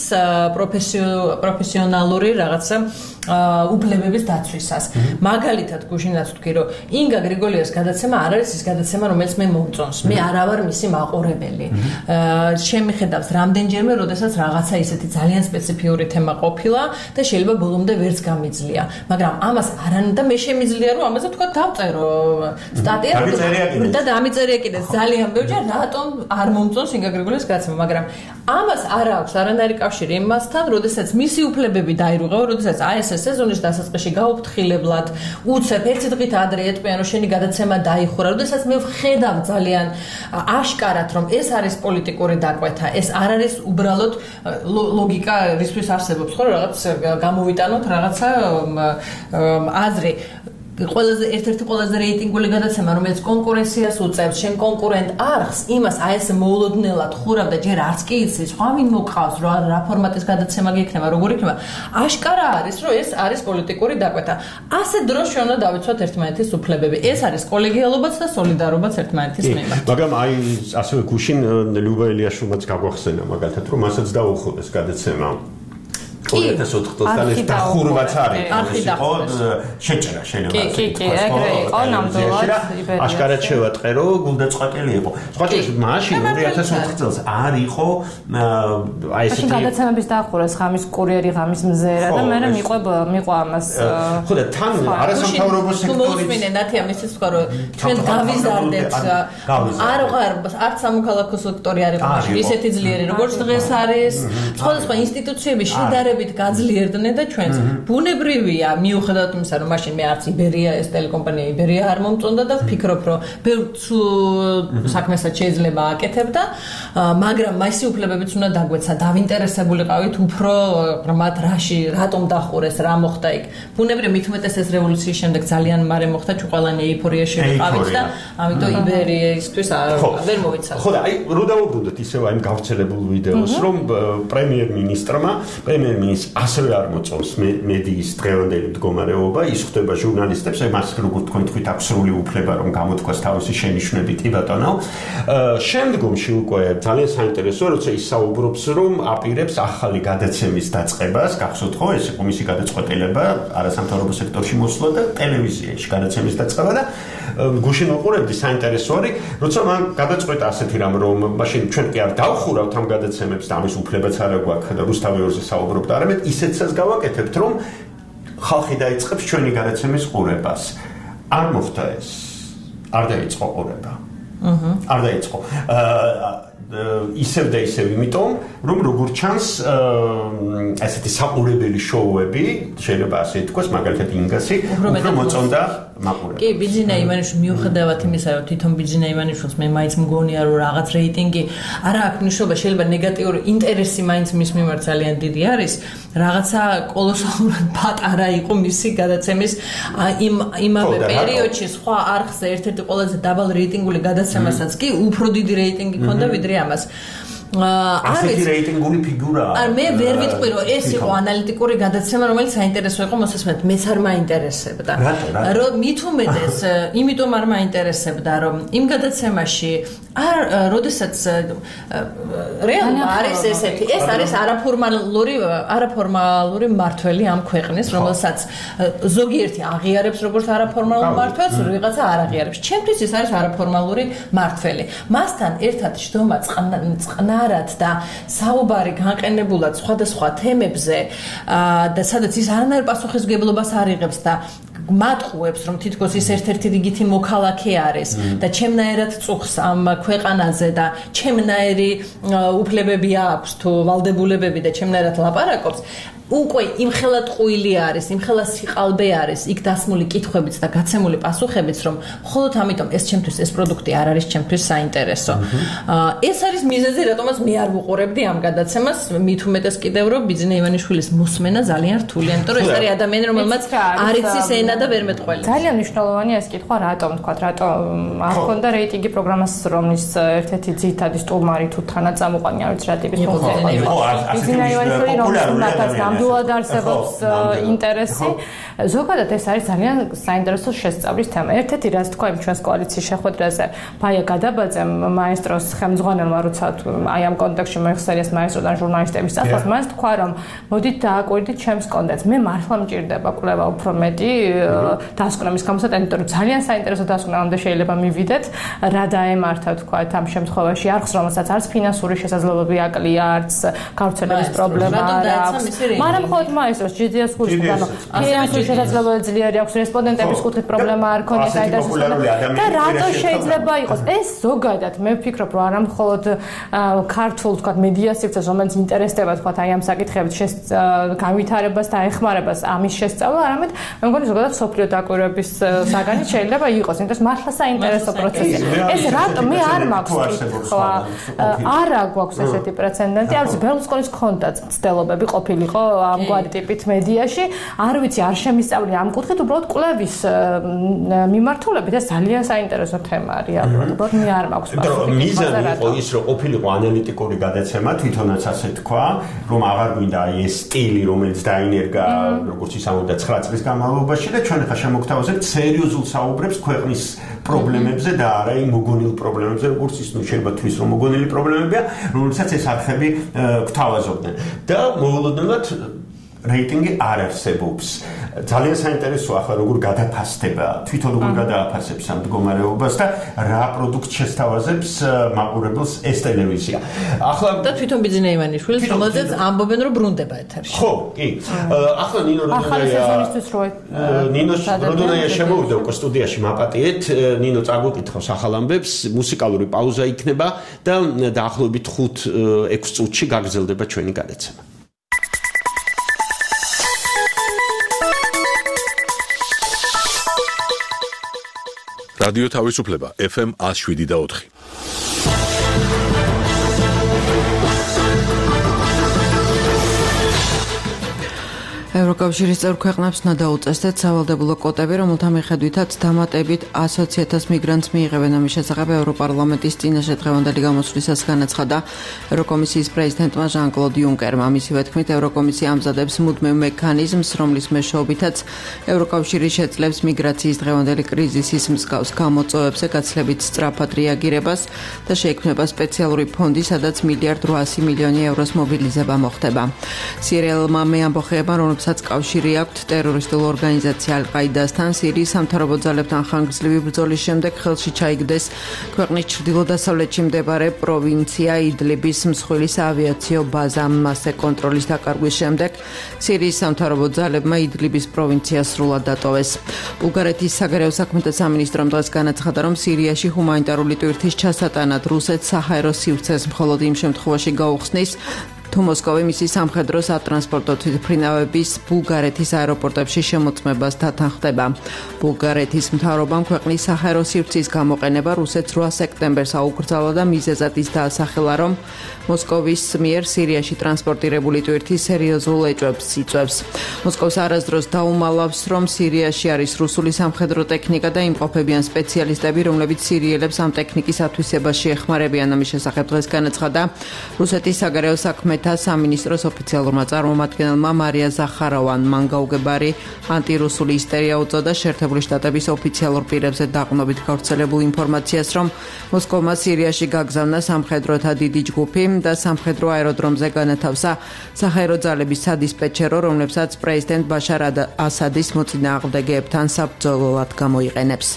პროფესიონალური რაღაცა უფლებების დაცვისას. მაგალითად, გუშინაც ვთქვი, რომ ინგა გრიგოლიას გადაცემა არ არის ის გადაცემა, რომელიც მე მომწონს. მე არა ვარ მისი მაყურებელი. შემიხედავს რამდენჯერმე, როდესაც რაღაცა ისეთი ძალიან სპეციფიური თემა ყოფილა და შეიძლება ბოლომდე ვერც გამიძლია. მაგრამ ამას არან და მე შემიძლია, რომ ამაზე თქვა დავწერო სტატია და დამიწერია კიდე ძალიან ბევრჯერ, რატომ არ მომწონს ინგა გრიგოლიას გადაცემა, მაგრამ ამას არ აქვს არანაირი კავშირი იმასთან, როდესაც მისი უფლებები დაირღვევა, როდესაც აი ეს სეზონის დასაწყისში გაუფრთხილებლად უცებ ერთი დღით ადრე ეტყვიან, რომ შენი გადაცემა დაიხურა, როდესაც მე ვხედავ ძალიან აშკარად, რომ ეს არის პოლიტიკური დაკვეთა, ეს არ არის უბრალოდ ლოგიკა, რისთვის არსებობს, ხო, რაღაც გამოვიტანოთ რაღაცა აზრი. ყველაზე ერთ-ერთი ყველაზე რეიტინგული გადაცემა, რომელიც კონკურენციას უწევს, შენ კონკურენტ არხს, იმას აი ეს მოულოდნელად ხურავ და ჯერ არც კი იცი, სხვა ვინ მოყავს, რა რა ფორმატის გადაცემა გექნება, როგორ იქნება. აშკარა არის, რომ ეს არის პოლიტიკური დაკვეთა. ასეთ დროს ჩვენ უნდა დავიცვათ ერთმანეთის უფლებები. ეს არის კოლეგიალობაც და სოლიდარობაც ერთმანეთის მიმართ.
მაგრამ აი ასევე გუშინ ლიუბა ელიაშვილმაც გაგვახსენა მაგალითად, რომ მასაც დაუხურეს გადაცემა. ორი ათას ოთხ წელს დახურვაც არის. იყო შეჭრა შეიძლება.
კი, კი, კი, ეგრე იყო ნამდვილად იბერია.
აშკარად შევატყე, რომ გულდაწყვეტილი იყო. სხვა შორის მაშინ ორი ათას ოთხ წელს არ იყო აი ესეთი
გადაცემების დახურვას ღამის კურიერი, ღამის მზერა და მე მიყვებ მიყვა ამას.
ხო და თან არასამთავრობო სექტორი.
მოусმინე ნათია მისის თქვა, რომ ჩვენ გავიზარდეთ. არ ვღარ არც სამოქალაქო სექტორი არ იყო მაშინ ისეთი ძლიერი, როგორც დღეს არის. სხვადასხვა ინსტიტუციები შედარებით გაძლიერდნენ და ჩვენც ბუნებრივია მიუხედავად იმისა, რომ მაშინ მე არც იბერია ეს ტელეკომპანია იბერია არ მომწონდა და ვფიქრობ, რომ ბევრ საქმესაც შეიძლება აკეთებდა, მაგრამ მასი უფლებებიც უნდა დაგვეცა, დავინტერესებულიყავით უფრო მათ რაში, რატომ დახურეს, რა მოხდა იქ. ბუნებრივია მით უმეტეს ეს რევოლუციის შემდეგ ძალიან მარე მოხდა, ჩვენ ყველანი ეიფორიაში ვიყავით და ამიტომ იბერიისთვის ვერ მოვიცავთ.
ხო და აი რო დავუბრუნდეთ ისევ აი გავრცელებულ ვიდეოს, რომ პრემიერ-მინისტრმა პრემიერ-მინისტრმა ასევე არ მოწონს მედიის დღევანდელი მდგომარეობა, ის ხვდება ჟურნალისტებს, აი მას როგორ თქვენ თქვით აქვს სრული უფლება რომ გამოთქვას თავისი შენიშვნები, კი ბატონო. შემდგომში უკვე ძალიან საინტერესოა, როცა ის საუბრობს, რომ აპირებს ახალი გადაცემის დაწყებას, გახსოვთ ხო, ეს იყო მისი გადაწყვეტილება არასამთავრობო სექტორში მოსვლა და ტელევიზიაში გადაცემის დაწყება და გუშინ ვუყურებდი საინტერესო არის, როცა მან გადაწყვეტა ასეთი რამ, რომ მაშინ ჩვენ კი არ დავხურავთ ამ გადაცემებს და ამის უფლებაც არ გვაქვს და რუსთავი ორზე საუბრობთ, არამედ ისეთსაც გავაკეთებთ, რომ ხალხი დაიწყებს ჩვენი გადაცემის ყურებას. არ მოხდა ეს. არ დაიწყო ყურება. აჰა. არ დაიწყო. ისევ და ისევ, იმიტომ რომ როგორც ჩანს, ასეთი საყურებელი შოუები, შეიძლება ასე ითქვას, მაგალითად ინგასი, უფრო მოწონდა მაყურებელს.
კი, ბიძინა ივანიშვილი მიუხედავად იმისა, რომ თვითონ ბიძინა ივანიშვილს მე მაინც მგონია, რომ რაღაც რეიტინგი არა აქვს მნიშვნელობა, შეიძლება ნეგატიური ინტერესი მაინც მის მიმართ ძალიან დიდი არის, რაღაცა კოლოსალურად პატარა იყო მისი გადაცემის იმ იმავე პერიოდში სხვა არხზე ერთ-ერთი ყველაზე დაბალ რეიტინგული გადაცემასაც კი უფრო დიდი რეიტინგი ჰქონდა ვიდრე ამას.
ასეთი რეიტინგული ფიგურაა.
არ მე ვერ ვიტყვი რომ ეს იყო ანალიტიკური გადაცემა, რომელიც საინტერესო იყო მოსასმენად. მეც არ მაინტერესებდა. რომ მით უმეტეს, იმიტომ არ მაინტერესებდა, რომ იმ გადაცემაში არ როდესაც რეალურად არის ესეთი, ეს არის არაფორმალური არაფორმალური მმართველი ამ ქვეყნის, რომელსაც ზოგიერთი აღიარებს როგორც არაფორმალურ მმართველს, ვიღაცა არ აღიარებს. ჩემთვის ეს არის არაფორმალური მმართველი. მასთან ერთად შდომა წყნა არად და საუბარი განყენებულად სხვადასხვა თემებზე და სადაც ის არანაირ პასუხისმგებლობას არ იღებს და მატყუებს რომ თითქოს ის ერთ-ერთი რიგითი მოქალაქე არის და ჩემნაირად წუხს ამ ქვეყანაზე და ჩემნაირი უფლებები აქვს თუ ვალდებულებები და ჩემნაირად ლაპარაკობს უკვე იმხელა ტყუილი არის, იმხელა სიყალბე არის, იქ დასმული კითხვებიც და გაცემული პასუხებიც, რომ მხოლოდ ამიტომ ეს ჩემთვის ეს პროდუქტი არ არის ჩემთვის საინტერესო. ეს არის მიზეზი, რატომაც მე არ ვუყურებდი ამ გადაცემას, მით უმეტეს კიდევ რომ ბიძინა ივანიშვილის მოსმენა ძალიან რთულია, იმიტომ რომ ეს არის ადამიანი, რომელმაც არ იცის ენა და ვერ მეტყველებს.
ძალიან მნიშვნელოვანია ეს კითხვა, რატომ თქვა, რატომ არ ქონდა რეიტინგი პროგრამას, რომლის ერთ-ერთი ძირითადი სტუმარი თუ თანაწამოყვანი არის რა ტიპის ფუნქცია. ბიძინა ივანიშვილი რომ დულად არსებობს ინტერესი. ზოგადად ეს არის ძალიან საინტერესო შესწავლის თემა. ერთ-ერთი რაც თქვა იმ ჩვენს კოალიციის შეხვედრაზე, ფაია გადაბაძემ მაესტროს ხელმძღვანელმა, როცა აი ამ კონტექსტში მოიხსენიეს მაესტროდან ჟურნალისტების წასვლას, მას თქვა რომ მოდით დააკვირდით ჩემს კონტენტს. მე მართლა მჭირდება კვლევა უფრო მეტი დასკვნების გამოსატანი, იმიტომ რომ ძალიან საინტერესო დასკვნამდე შეიძლება მივიდეთ, რა დაემართა თქვა ამ შემთხვევაში არხს, რომელსაც არც ფინანსური შესაძლებლობები აკლია, არც გავრცელების პრობლემა არ აქვს. მაგრამ მხოლოდ მაესტროს ჯიძიას გულისხმობ, ანუ ფინანსური შესაძლებლობები ძლიერი აქვს, რესპონდენტების კუთხით პრობლემა არ ქონდეს საინტერესო და რატო შეიძლება იყოს ეს ზოგადად მე ვფიქრობ რომ არა მხოლოდ ქართულ თქვა მედია სივრცეს რომელიც ინტერესდება თქვა აი ამ საკითხებით განვითარებას და ეხმარებას ამის შესწავლა, არამედ მე მგონი ზოგადად სოფლიო დაკვირვების საგანი შეიძლება იყოს, იმიტომ რომ მართლა საინტერესო პროცესია. ეს რატო მე არ მაქვს კითხვა, არა გვაქვს ესეთი პრეცედენტი, არც ბერლუსკონის ჰქონდა ცდილობები ყოფილიყო ამგვარი ტიპით მედიაში, არ ვიცი, არ შემისწავლე ამ კუთხით, უბრალოდ კვლევის მიმართულებით ეს ძალიან საინტერესო თემა არის, უბრალოდ მე არ მაქვს პასუხი.
მიზანი იყო ის, რომ ყოფილიყო ანალიტიკური გადაცემა, თვითონაც ასე თქვა, რომ აღარ გვინდა აი ეს სტილი, რომელიც დაინერგა, როგორც ისამოდა ცხრა წლის განმავლობაში და ჩვენ ახლა შემოგთავაზებთ სერიოზულ საუბრებს ქვეყნის პრობლემებზე და არა იმ მოგონილ პრობლემებზე, როგორც ის ნუ შეიძლება თქვის, რომ მოგონილი პრობლემებია, რომელსაც ეს არხები გვთავაზობდნენ. და მოულოდნელად რეიტინგი არ არსებობს. ძალიან საინტერესოა ახლა როგორ გადაფასდება, თვითონ როგორ გადააფასებს ამ მდგომარეობას და რა პროდუქტს შესთავაზებს მაყურებელს ეს ტელევიზია.
ახლა და თვითონ ბიძინა ივანიშვილის, რომელზეც ამბობენ რომ ბრუნდება ეთერში.
ხო, კი. ახლა ნინო როდონაია ნინო როდონაია შემოვიდა უკვე სტუდიაში მაპატიეთ, ნინო წაგვიკითხავს ახალ ამბებს, მუსიკალური პაუზა იქნება და დაახლოებით ხუთ ექვს წუთში გაგრძელდება ჩვენი გადაცემა.
რადიო თავისუფლება ეფ ემ one oh seven და four.
ევროკავშირის წევრ ქვეყნებს უნდა დაუწესდეთ სავალდებულო კვოტები, რომელთა მიხედვითაც დამატებით one hundred thousand მიგრანტს მიიღებენ. ამის შესახებ ევროპარლამენტის წინაშე დღევანდელი გამოსვლისას განაცხადა ევროკომისიის პრეზიდენტმა ჟან-კლოდ იუნკერმა. მისივე თქმით, ევროკომისია ამზადებს მუდმივ მექანიზმს, რომლის მეშვეობითაც ევროკავშირი შეძლებს მიგრაციის დღევანდელი კრიზისის მსგავს გამოწვევებზე გაცილებით სწრაფად რეაგირებას და შეიქმნება სპეციალური ფონდი, სადაც მილიარდ oitocento მილიონი ევროს მობილიზება მოხდება. სირიელმა მეამბოხეებმა, რომ
რომლებსაც კავშირი აქვთ ტერორისტულ ორგანიზაცია ალ-ყაიდასთან, სირიის სამთავრობო ძალებთან ხანგრძლივი ბრძოლის შემდეგ ხელში ჩაიგდეს ქვეყნის ჩრდილო-დასავლეთში მდებარე პროვინცია იდლიბის მსხვილი საავიაციო ბაზა. მასზე კონტროლის დაკარგვის შემდეგ სირიის სამთავრობო ძალებმა იდლიბის პროვინცია სრულად დატოვეს. ბულგარეთის საგარეო საქმეთა სამინისტრომ დღეს განაცხადა, რომ სირიაში ჰუმანიტარული ტვირთის ჩასატანად რუსეთს საჰაერო სივრცეს მხოლოდ იმ შემთხვევაში გაუხსნის, თუ მოსკოვი მისი სამხედრო სატრანსპორტო თვითმფრინავების ბულგარეთის აეროპორტებში შემოწმებას დათანხმდება. ბულგარეთის მთავრობამ ქვეყნის საჰაერო სივრცის გამოყენება რუსეთს რვა სექტემბერს აუკრძალა და მიზეზად ის დაასახელა, რომ მოსკოვის მიერ სირიაში ტრანსპორტირებული ტვირთი სერიოზულ ეჭვებს იწვევს. მოსკოვს არასდროს დაუმალავს, რომ სირიაში არის რუსული სამხედრო ტექნიკა და იმყოფებიან სპეციალისტები, რომლებიც სირიელებს ამ ტექნიკის ათვისებაში ეხმარებიან. ამის შესახებ დღეს განაცხადა რუსეთის საგარეო საქმეთა სამინისტროს ოფიციალურმა წარმომადგენელმა მარია ზახაროვამ. მან გაუგებარი ანტირუსული ისტერია უწოდა შეერთებული შტატების ოფიციალურ პირებზე დაყრდნობით გავრცელებულ ინფორმაციას, რომ მოსკოვმა სირიაში გაგზავნა სამხედროთა დიდი ჯგუფი და სამხედრო აეროდრომზე განათავსა საჰაერო ძალების სადისპეჩერო, რომლებსაც პრეზიდენტ ბაშარ ასადის მოწინააღმდეგეებთან საბრძოლოდ გამოიყენებს.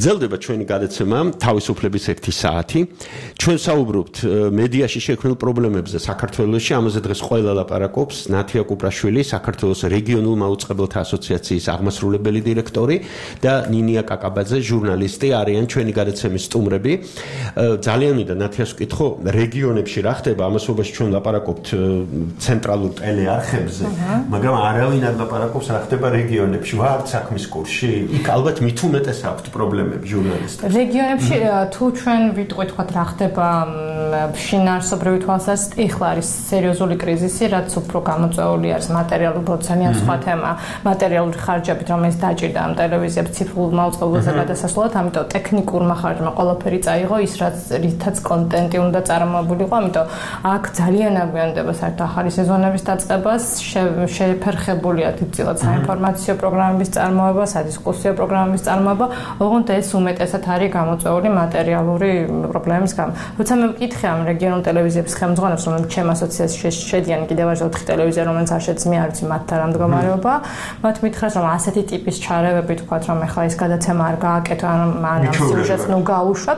გრძელდება ჩვენი გადაცემა თავისუფლების ერთი საათი. ჩვენ საუბრობთ მედიაში შექმნილ პრობლემებზე საქართველოში, ამაზე დღეს ყველა ლაპარაკობს. ნათია კუპრაშვილი, საქართველოს რეგიონულ მაუწყებელთა ასოციაციის აღმასრულებელი დირექტორი და ნინია კაკაბაძე, ჟურნალისტი არიან ჩვენი გადაცემის სტუმრები. ძალიან მინდა ნათიას ვკითხო, რეგიონებში რა ხდება, ამასობაში ჩვენ ლაპარაკობთ ცენტრალურ ტელეარხებზე, მაგრამ არავინ არ ლაპარაკობს რა ხდება რეგიონებში, ვართ საქმის კურსში. იქ ალბათ მით უმეტეს აქვთ პრობლემები ჟურნალისტებს.
რეგიონებში თუ ჩვენ ვიტყვით თქვა რა ხდება შინაარსობრივი თვალსაზრისით, ეხლა არის სერიოზული კრიზისი, რაც უფრო გამოწვეული არის მატერიალურად, ძალიან სხვა თემა, მატერიალური ხარჯებით, რომელიც დაჭირდა ამ ტელევიზიებს ციფრულ მაუწყებელზე გადასასვლელად, ამიტომ ტექნიკურმა ხარჯმა ყველაფერი წაიღო, ის რაც რითაც კონტენტი უნდა წარმოებულიყო, ამიტომ აქ ძალიან აგვიანდება საერთოდ ახალი სეზონების დაწყებას, შეფერხებულია დიდწილად საინფორმაციო პროგრამების წარმოება, სადისკუსიო პროგრამების წარმოება, ოღონდ ეს უმეტესად არის გამოწვეული მატერიალური პრობლემის გამო. როცა მე ვკითხე ამ რეგიონულ ტელევიზიების ხელმძღვანელებს, რომლებიც ჩემ ასოციაციაში შედიან, კიდევ არის ოთხი ტელევიზია, რომელიც არ შეძ მე არ ვიცი მათთან რა მდგომარეობა, მათ მითხრეს, რომ ასეთი ტიპის ჩარევები თქვათ, რომ ეხლა ეს გადაცემა არ გააკეთო, ან ამ სიუჟეტს ნუ გაუშვათ.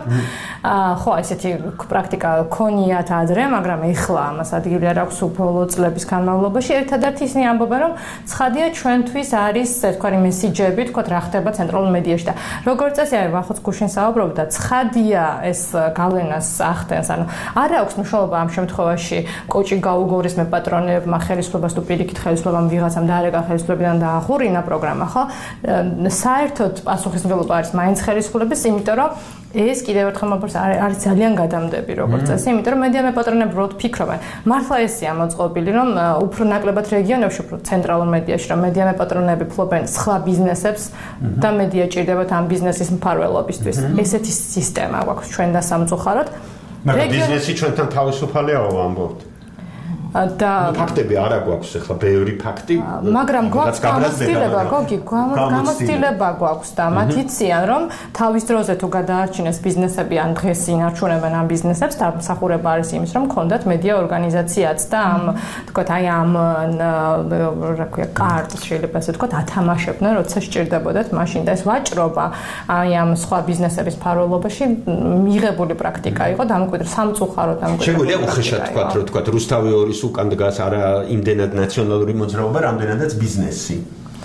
ხო, ესეთი პრაქტიკა ქონიათ ადრე, მაგრამ ეხლა ამას ადგილი არ აქვს ბოლო წლების განმავლობაში. ერთადერთი ისინი ამბობენ, რომ ცხადია ჩვენთვის არის ესე ვთქვი მესიჯები, თქვათ რა ხდება ცენტრალურ მედიაში და როგორც წესი აი ვახოც გუშინ საუბრობდა, ცხადია ეს გავლენას ახდენს, ანუ არ აქვს მნიშვნელობა ამ შემთხვევაში კოჭი გაუგორის მე პატრონებმა ხელისუფლებას თუ პირიქით ხელისუფლებამ ვიღაცამ დაარეკა ხელისუფლებიდან და აღურინა პროგრამა, ხო? საერთოდ პასუხისმგებლობა არის მაინც ხელისუფლების, იმიტომ რომ ეს კიდევ ერთხელ მოგვარს არის ძალიან გადამდები როგორც წესი, იმიტომ რომ მედია მეპატრონები როდ ფიქრობენ. მართლა ესეა მოწყობილი, რომ უფრო ნაკლებად რეგიონებში, უფრო ცენტრალურ მედიაში, რომ მედია მეპატრონები ფლობენ სხვა ბიზნესებს და მედია ჭირდებათ ამ ბიზნესის მფარველობისთვის. ესეთი სისტემა გვაქვს ჩვენ და სამწუხაროდ.
მაგრამ ბიზნესი ჩვენთან თავისუფალია ვამბობთ. და ფაქტები არა გვაქვს ახლა ბევრი ფაქტი,
მაგრამ გვაქვს გამოცდილება, გოგი, გამოცდილება გვაქვს და მათ იციან, რომ თავის დროზე თუ გადაარჩინეს ბიზნესები ან დღეს ინარჩუნებენ ამ ბიზნესებს, დამსახურება არის იმის, რომ კონდათ მედია ორგანიზაციაც და ამ თქვათ აი ამ რა ქვია კარტს შეიძლება ასე თქვათ ათამაშებდნენ, როცა სჭირდებოდათ მაშინ და ეს ვაჭრობა აი ამ სხვა ბიზნესების მფარველობაში მიღებული პრაქტიკა იყო დამკვიდრ სამწუხაროდ დამკვიდრ.
შეგვიძლია უხეშად თქვათ, რომ თქვათ რუსთავი ორის უკან დგას არა იმდენად ნაციონალური მოძრაობა, რამდენადაც ბიზნესი.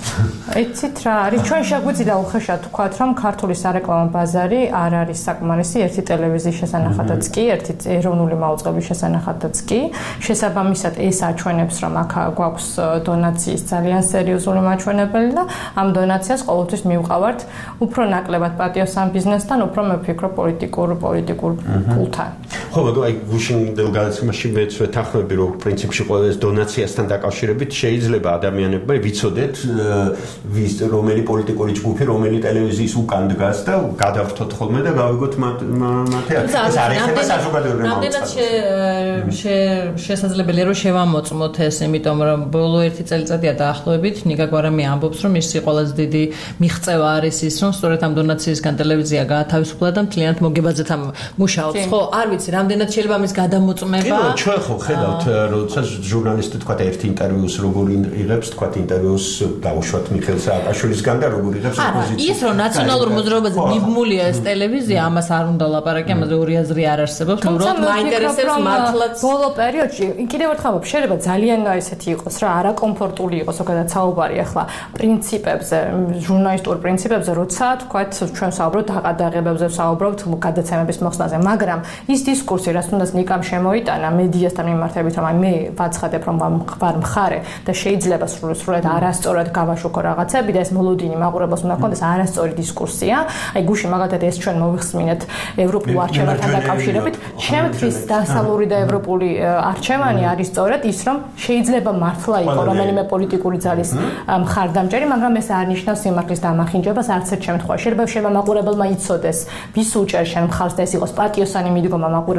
იცით რა არის, ჩვენ შეგვიძლია უხეშად თქვათ, რომ ქართული სარეკლამო ბაზარი არ არის საკმარისი ერთი ტელევიზიის შესანახადაც კი, ერთი ეროვნული მაუწყებლის შესანახადაც კი. შესაბამისად ეს აჩვენებს, რომ აქ გვაქვს დონაციის ძალიან სერიოზული მაჩვენებელი და ამ დონაციას ყოველთვის მივყავართ უფრო ნაკლებად პატიოსან ბიზნესთან, უფრო მე ვფიქრობ პოლიტიკურ პოლიტიკურ ფულთან.
ხო, მაგრამ აი გუშინ გადაცემაში მეც ვეთანხმები, რომ პრინციპში ყველა ეს დონაციასთან დაკავშირებით შეიძლება ადამიანებმა ვიცოდეთ ვის რომელი პოლიტიკური ჯგუფი რომელი ტელევიზიის უკან დგას და გადავრთოთ ხოლმე და გავიგოთ მათე ეს არის ხება საზოგადოებრივი
რამდენად შესაძლებელია რომ შევამოწმოთ ეს, იმიტომ რომ ბოლო ერთი წელიწადია დაახლოებით ნიკა გვარამი ამბობს, რომ მისი ყველაზე დიდი მიღწევა არის ის, რომ სწორედ ამ დონაციისგან ტელევიზია გაათავისუფლა და მთლიანად მოგებაძეთ ამ მუშაობს. ხო, არ ვიცი, რამდენად შეიძლება მის გადამოწმება.
კი, ჩვენ ხო ხედავთ, როცა ჟურნალისტი თქვა ერთი ინტერვიუს როგორ იღებს, თქვა ინტერვიუს დაუშვათ მიხეილ სააკაშვილისგან და როგორ იღებს ოპოზიცია.
ის რომ ნაციონალურ მოძრაობაზე მიბმულია ეს ტელევიზია, ამას არ უნდა ლაპარაკი, ამაზე ორი აზრი არ არსებობს. უბრალოდ მაინტერესებს მართლაც
ბოლო პერიოდში კიდევ ერთხელ ვთქვი, შეიძლება ძალიან ესეთი იყოს რა, არაკომფორტული იყოს ზოგადად საუბარი ახლა პრინციპებზე, ჟურნალისტურ პრინციპებზე, როცა თქვათ ჩვენ საუბრობთ აყადაღებებზე, საუბრობთ გადაცემების მოხსნაზე, მაგრამ ის დისკურსი, რაც თუნდაც ნიკამ შემოიტანა მედიასთან მიმართებით, რომ აი მე ვაცხადებ, რომ ვარ მხარე და შეიძლება სრულად არასწორად გავაშუქო რაღაცები და ეს მოლოდინი მაყურებელს უნდა ქონდეს არასწორი დისკურსია. აი გუშინ მაგალითად ეს ჩვენ მოვიხსნით ევროპულ არჩევანთან დაკავშირებით, ჩემთვის დასავლური და ევროპული არჩევანი არის სწორედ ის, რომ შეიძლება მართლა იყო რომელიმე პოლიტიკური ძალის მხარდამჭერი, მაგრამ ეს არ ნიშნავს სიმართლის დამახინჯებას არც ერთ შემთხვევაში. შეიძლება შეიძლება მაყურებელმა იცოდეს, ვის უჭერ შენ მხარს და ეს იყოს პატიოსანი მიდგომა მაყურებელს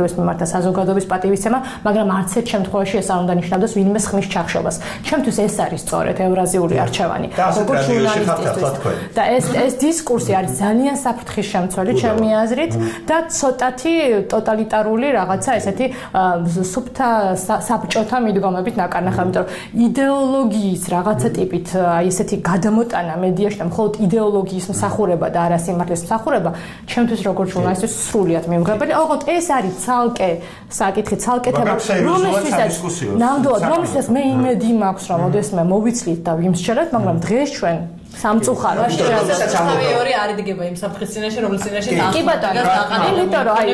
მოსახლეობის მიმართ და საზოგადოების პატივისცემა, მაგრამ არც ერთ შემთხვევაში ეს არ უნდა ნიშნავდეს ვინმე ხმის ჩახშობას. Ჩემთვის ეს არის სწორედ ევრაზიული არჩევანი.
როგორც ჟურნალისტისთვის
და ეს ეს დისკურსი არის ძალიან საფრთხის შემცველი ჩემი აზრით და ცოტათი ტოტალიტარული რაღაცა ესეთი სუფთა საბჭოთა მიდგომებით ნაკარნახა, იმიტომ რომ იდეოლოგიის რაღაცა ტიპით აი ესეთი გადამოტანა მედიაში და მხოლოდ იდეოლოგიის მსახურება და არა სიმართლის მსახურება ჩემთვის როგორც ჟურნალისტის სრულიად მიუღებელი. ოღონდ ეს არის ცალკე საკითხი, ცალკე თემა, რომელსაც ნამდვილად რომელსაც მე იმედი მაქვს, რომ ოდესმე მოვიცლით და ვიმსჯელოთ, მაგრამ დღეს ჩვენ სამწუხაროდ
შესაძლოა ორი არიდგება იმ საფრთხის წინაშე, რომლის წინაშე
კი ბატონო, იმიტომ რომ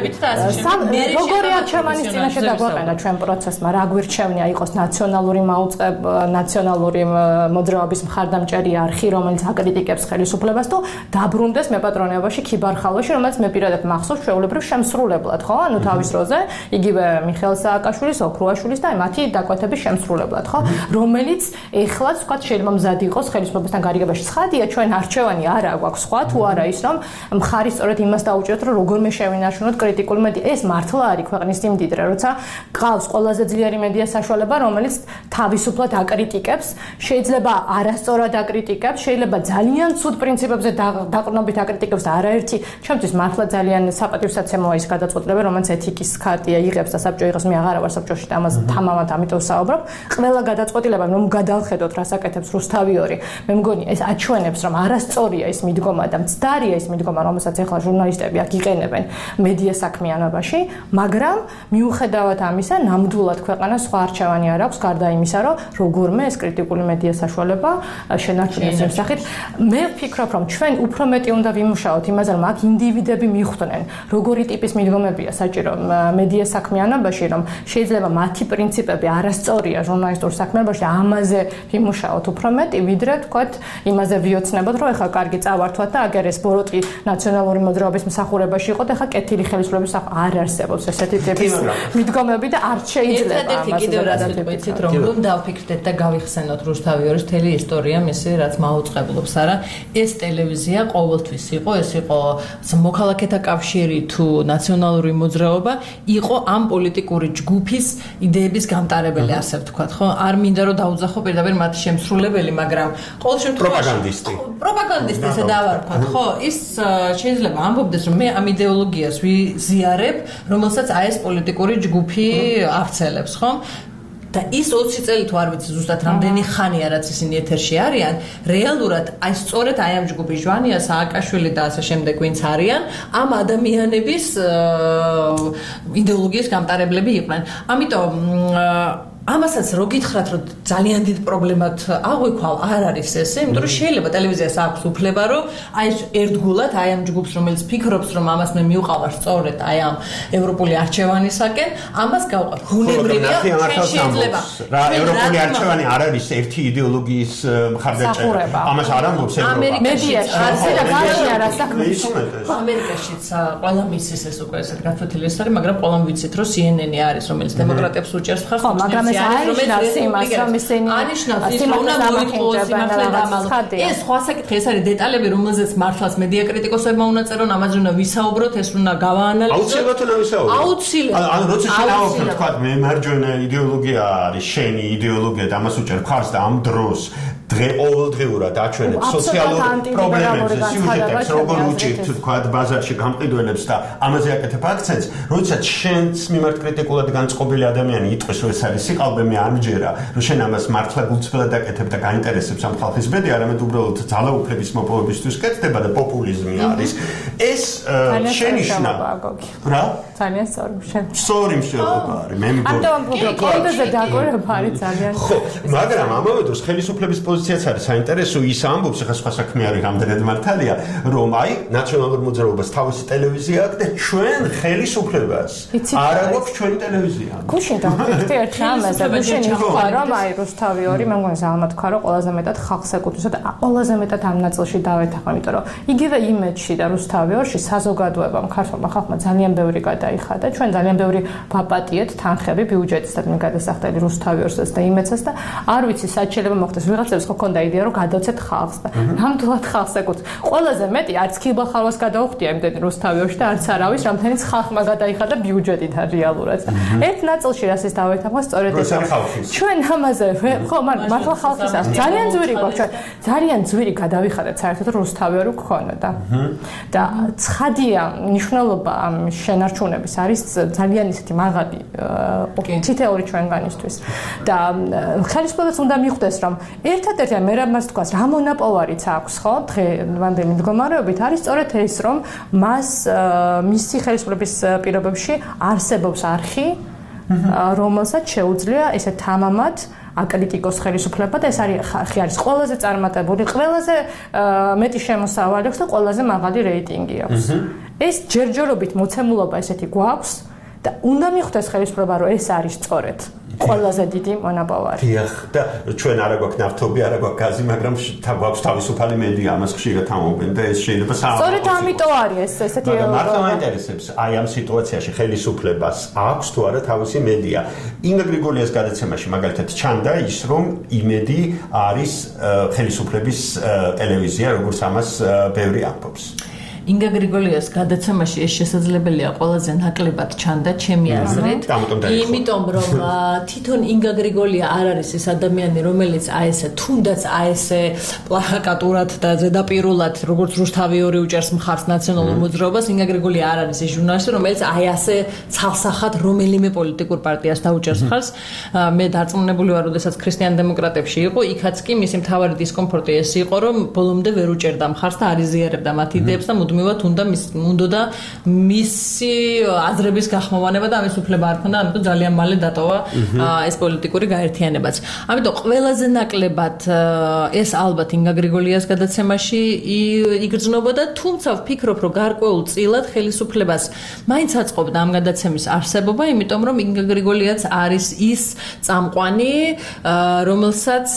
აი როგორი არჩევანის წინაშე დაგვაყენა ჩვენ პროცესმა, რა გვირჩევნია იყოს ნაციონალური მაუწყებ, ნაციონალური მოძრაობის მხარდამჭერი არხი, რომელიც აკრიტიკებს ხელისუფლებას თუ დაბრუნდეს მეპატრონეობაში ქიბარხალოში, რომელიც მე პირადად მახსოვს ჩვეულებრივ შემსრულებლად, ხო? ანუ თავის დროზე იგივე მიხეილ სააკაშვილის, ოქრუაშვილის და აი მათი დაკვეთების შემსრულებლად, ხო? რომელიც ეხლაც ვთქვათ შეიძლება მზად იყოს ხელისუფლებასთან გარიგებაში. ხადია ჩვენ არჩევანი არა გვაქვს სხვა თუ არა ის რომ მხარი სწორედ იმას დაუჭიროთ რომ როგორმე შევინარჩუნოთ კრიტიკული მედია. ეს მართლა არის ქვეყნის სიმდიდრე, როცა გყავს ყველაზე ძლიერი მედია საშუალება, რომელიც თავისუფლად აკრიტიკებს, შეიძლება არასწორად აკრიტიკებს, შეიძლება ძალიან ცუდ პრინციპებზე დაყრდნობით აკრიტიკებს და არაერთი ჩემთვის მართლა ძალიან საპატივსაცემოა ის გადაწყვეტილება, რომელიც ეთიკის ქარტია იღებს და საბჭო იღებს. მე აღარ ვარ საბჭოში და ამას თამამად ამიტომ საუბრობ. ყველა გადაწყვეტილება რომ გადავხედოთ რას აკეთებს რუსთავი ორი. მე მგონი ეს აჩვენებს რომ არასწორია ის მიდგომა და მცდარია ის მიდგომა, რომელსაც ახლა ჟურნალისტები აქ იყენებენ მედია საქმიანობაში, მაგრამ მიუხედავად ამისა, ნამდვილად ქვეყანას სხვა არჩევანი არ აქვს გარდა იმისა, რომ როგორმე ეს კრიტიკული მედია საშუალება შენარჩუნდეს იმ სახით. მე ვფიქრობ, რომ ჩვენ უფრო მეტი უნდა ვიმუშაოთ იმაზე, რომ აქ ინდივიდები მიხვდნენ, როგორი ტიპის მიდგომებია საჭირო მედია საქმიანობაში, რომ შეიძლება მათი პრინციპები არასწორია ჟურნალისტურ საქმიანობაში და ამაზე ვიმუშაოთ უფრო მეტი, ვიდრე თქვათ იმაზე ვიოცნებოთ, რომ ეხლა კარგი წავართვათ და აგერ ეს ბოროტი ნაციონალური მოძრაობის მსახურებაში იყო და ეხლა კეთილი ხელისუფლების არ არსებობს ესეთი ტიპის მიდგომები და არ შეიძლება
ამას კიდევ რაც ვიტყვით, რომ რომ დავფიქრდეთ და გავიხსენოთ რუსთავი ორის მთელი ისტორია მისი, რაც მაუწყებლობს, არა? ეს ტელევიზია ყოველთვის იყო, ეს იყო მოქალაქეთა კავშირი თუ ნაციონალური მოძრაობა, იყო ამ პოლიტიკური ჯგუფის იდეების გამტარებელი, ასე ვთქვათ, ხო? არ მინდა რომ დაუძახო პირდაპირ მათი შემსრულებელი, მაგრამ ყოველ შემთხვევაში
პროპაგანდისტი.
პროპაგანდისტი ესე დავარქვათ, ხო? ის შეიძლება ამბობდეს, რომ მე ამ იდეოლოგიას ვიზიარებ, რომელსაც აი ეს პოლიტიკური ჯგუფი ავრცელებს, ხო? და ის ოცი წელი თუ არ ვიცი ზუსტად რამდენი ხანია რაც ისინი ეთერში არიან, რეალურად აი სწორედ აი ამ ჯგუფის ჟვანია სააკაშვილი და ასე შემდეგ ვინც არიან, ამ ადამიანების იდეოლოგიის გამტარებლები იყვნენ. ამიტომ ამასაც რო გითხრათ, რომ ძალიან დიდ პრობლემად აღვიქვალ, არ არის ესე, იმიტომ რომ შეიძლება ტელევიზიას აქვს უფლება, რომ აი ერთგულად აი ამ ჯგუფს, რომელიც ფიქრობს, რომ ამას მე მივყავარ სწორედ აი ამ ევროპული არჩევანისაკენ, ამას გავყავ. ბუნებრივია, შეიძლება.
რა ევროპული არჩევანი არ არის ერთი იდეოლოგიის მხარდაჭერა. ამას არ ამბობს ევროპა.
მედიაში არცერა გარშია რა საქმე.
ამერიკაშიც ყველა მისის ეს უკვე ესეთ გაცვეთილი ის არის, მაგრამ ყველა ვიცით, რომ C N N არის, რომელიც დემოკრატიებს უჭერს მხარს.
მაგრამ ეს ანიშნავს იმას, რომ ისინი
სიმართლე დამალოს. ეს სხვა საკითხი, ეს არის დეტალები, რომელზეც მართლაც მედია კრიტიკოსებმა უნდა წერონ, ამაზე უნდა ვისაუბროთ, ეს უნდა გავაანალიზოთ.
აუცილებლად უნდა ვისაუბროთ.
აუცილებლად.
ანუ როცა შევავხოთ, თქვა მე მარჯვენა იდეოლოგია არის შენი იდეოლოგია და ამას უჭერ მხარს და ამ დროს დღეყოველდღიურად აჩვენებს სოციალურ პრობლემებს, სიუჟეტებს, როგორ უჭირთ თქვა ბაზარში გამყიდველებს და ამაზე აკეთებ აქცენტს, როდესაც შენს მიმართ კრიტიკულად განწყობილი ადამიანი იტყვის, რომ ეს არის სიყალბე, მე არ მჯერა, რომ შენ ამას მართლა გულწრფელად აკეთებ და გაინტერესებს ამ ხალხის ბედი, არამედ უბრალოდ ძალაუფლების მოპოვებისთვის კეთდება და პოპულიზმი არის. ეს შენიშნა რა?
ძალიან სწორი მშენებლობა.
სწორი მშენებლობა არის, მე მგონი.
ამიტომ კონტექსტზე დაკვირვება არის ძალიან.
ხო, მაგრამ ამავე დროს ხელისუფლების პოზიციაც არის საინტერესო, ის ამბობს, ახლა სხვა საქმე არის რამდენად მართალია, რომ აი ნაციონალურ მოძრაობას თავისი ტელევიზია აქვს და ჩვენ ხელისუფლებას არ აქვს ჩვენი ტელევიზია.
გუშინ დავფიქრდი ერთ რამაზე, გუშინ იხვა რომ აი რუსთავი ორი, მე მგონი ზალმად თქვა რომ ყველაზე მეტად ხალხს ეკუთვნის და ყველაზე მეტად ამ ნაწილში დავეთახმ, იმიტომ რომ იგივე იმეჯში და რუსთავი ორში საზოგადოებამ ქართულმა ხალხმა ძალიან ბევრი გადაიხადა, ჩვენ ძალიან ბევრი ვაპატიეთ თანხები ბიუჯეტისთან გადასახდელი რუსთავი ორსაც და იმეცას და არ ვიცი, სად შეიძლება მოხდეს ვიღაცებს ხო ქონდა იდეა რომ გადავცეთ ხალხს და ნამდვილად ხალხს ეკუთვნის. ყველაზე მეტი არც ქილბახალვას გადაუხდია იმდენი რუსთავიოში და არც არავის რამდენიც ხალხმა გადაიხადა ბიუჯეტიდან რეალურად. ერთ ნაწილში რასაც დავეთანხმე სწორედ ეს ჩვენ ამაზე ხო მართლა ხალხის ძალიან ძვირი გვაქვს ჩვენ ძალიან ძვირი გადავიხადეთ საერთოდ რუსთავიორი გქონოდა და ცხადია მნიშვნელობა ამ შენარჩუნების არის ძალიან ისეთი მაღალი თითოეული ჩვენგანისთვის და ხელისუფლებას უნდა მიხვდეს რომ ერთადერთი მე რამაც თქვას რა მონოპოლარიც აქვს ხო დღევანდელი მდგომარეობით არის სწორედ ეს რომ მას მისი ხელისუფლების პირობებში არსებობს არხი რომელსაც შეუძლია ესე თამამად აკრიტიკოს ხელისუფლება და ეს არის ხალხი არის ყველაზე წარმატებული, ყველაზე მეტი შემოსავალი აქვს და ყველაზე მაღალი რეიტინგი აქვს. ეს ჯერჯერობით მოცემულობა ესეთი გვაქვს და უნდა მიხვდეს ხელისუფლება რომ ეს არის სწორედ ყველაზე დიდი მონოპოლარი.
დიახ და ჩვენ არა გვაქვს ნავთობი, არა გვაქვს გაზი, მაგრამ გვაქვს თავისუფალი მედია, ამას ხშირად ამბობენ და ეს შეიძლება საერთოდ
სწორედ ამიტომ არის ეს ესეთი
მართლა მაინტერესებს აი ამ სიტუაციაში ხელისუფლებას აქვს თუ არა თავისი მედია. ინგა გრიგოლიას გადაცემაში მაგალითად ჩანდა ის რომ იმედი არის ხელისუფლების ტელევიზია, როგორც ამას ბევრი ამბობს.
ინგა გრიგოლიას გადაცემაში ეს შესაძლებელია ყველაზე ნაკლებად ჩანდა ჩემი აზრით. იმიტომ რომ თვითონ ინგა გრიგოლია არ არის ეს ადამიანი, რომელიც აი ესე თუნდაც აი ესე პლაკატურად და ზედაპირულად როგორც რუსთავიორი უჭერს მხარს ნაციონალურ მოძრაობას, ინგა გრიგოლია არ არის ეს ჟურნალისტი, რომელიც აი ასე ცალსახად რომელიმე პოლიტიკურ პარტიას დაუჭერს მხარს. მე დარწმუნებული ვარ, როდესაც ქრისტიან დემოკრატებში იყო, იქაც კი მისი მთავარი დისკომფორტი ეს იყო, რომ ბოლომდე ვერ უჭერდა მხარს და არ იზიარებდა მათ იდეებს და მუდმივად უნდა უნდა მისი აზრების გახმოვანება და ამის უფლება არ ქონდა, ამიტომ ძალიან მალე დატოვა ეს პოლიტიკური გაერთიანებაც. ამიტომ ყველაზე ნაკლებად ეს ალბათ ინგა გრიგოლიას გადაცემაში იგრძნობოდა, თუმცა ვფიქრობ, რომ გარკვეულ წილად ხელისუფლებას მაინც აწყობდა ამ გადაცემის არსებობა, იმიტომ რომ ინგა გრიგოლიაც არის ის წამყვანი, რომელსაც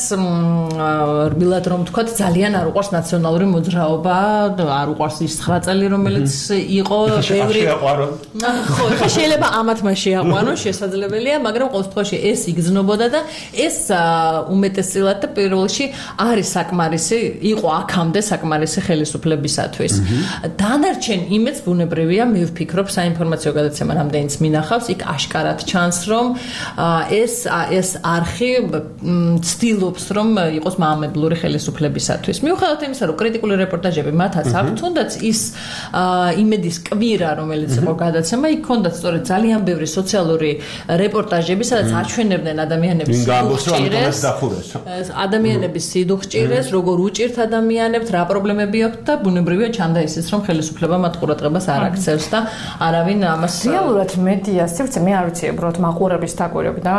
რბილად რომ ვთქვათ, ძალიან არ უყვარს ნაციონალური მოძრაობა, არ უყვარს ის ცხრა წელი, რომელიც იყო ბევრი. ხო, შეიძლება ამათ მას შეაყვანოს, შესაძლებელია, მაგრამ ყოველ შემთხვევაში ეს იგრძნობოდა და ეს უმეტესწილად და პირველში არის საკმარისი, იყო აქამდე საკმარისი ხელისუფლებისათვის. დანარჩენ იმედს ბუნებრივია, მე ვფიქრობ, საინფორმაციო გადაცემა რამდენიც მინახავს, იქ აშკარად ჩანს, რომ ეს ეს არხი ცდილობს, რომ იყოს მაამებლური ხელისუფლებისათვის. მიუხედავად იმისა, რომ კრიტიკული რეპორტაჟები მათაც აქვს, თუნდაც ის იმედის კვირა, რომელიც იყო გადაცემა, იქ ჰქონდათ სწორედ ძალიან ბევრი სოციალური რეპორტაჟები, სადაც აჩვენებდნენ ადამიანების სიდუხჭირეს, ადამიანების სიდუხჭირეს, როგორ უჭირთ ადამიანებს, რა პრობლემები აქვთ და ბუნებრივია ჩანდა ისიც, რომ ხელისუფლება მათ ყურადღებას არ აქცევს და არავინ ამას
რეალურად მედია სივრცე მე არ ვიცი, უბრალოდ მაყურების დაკვირვებიდან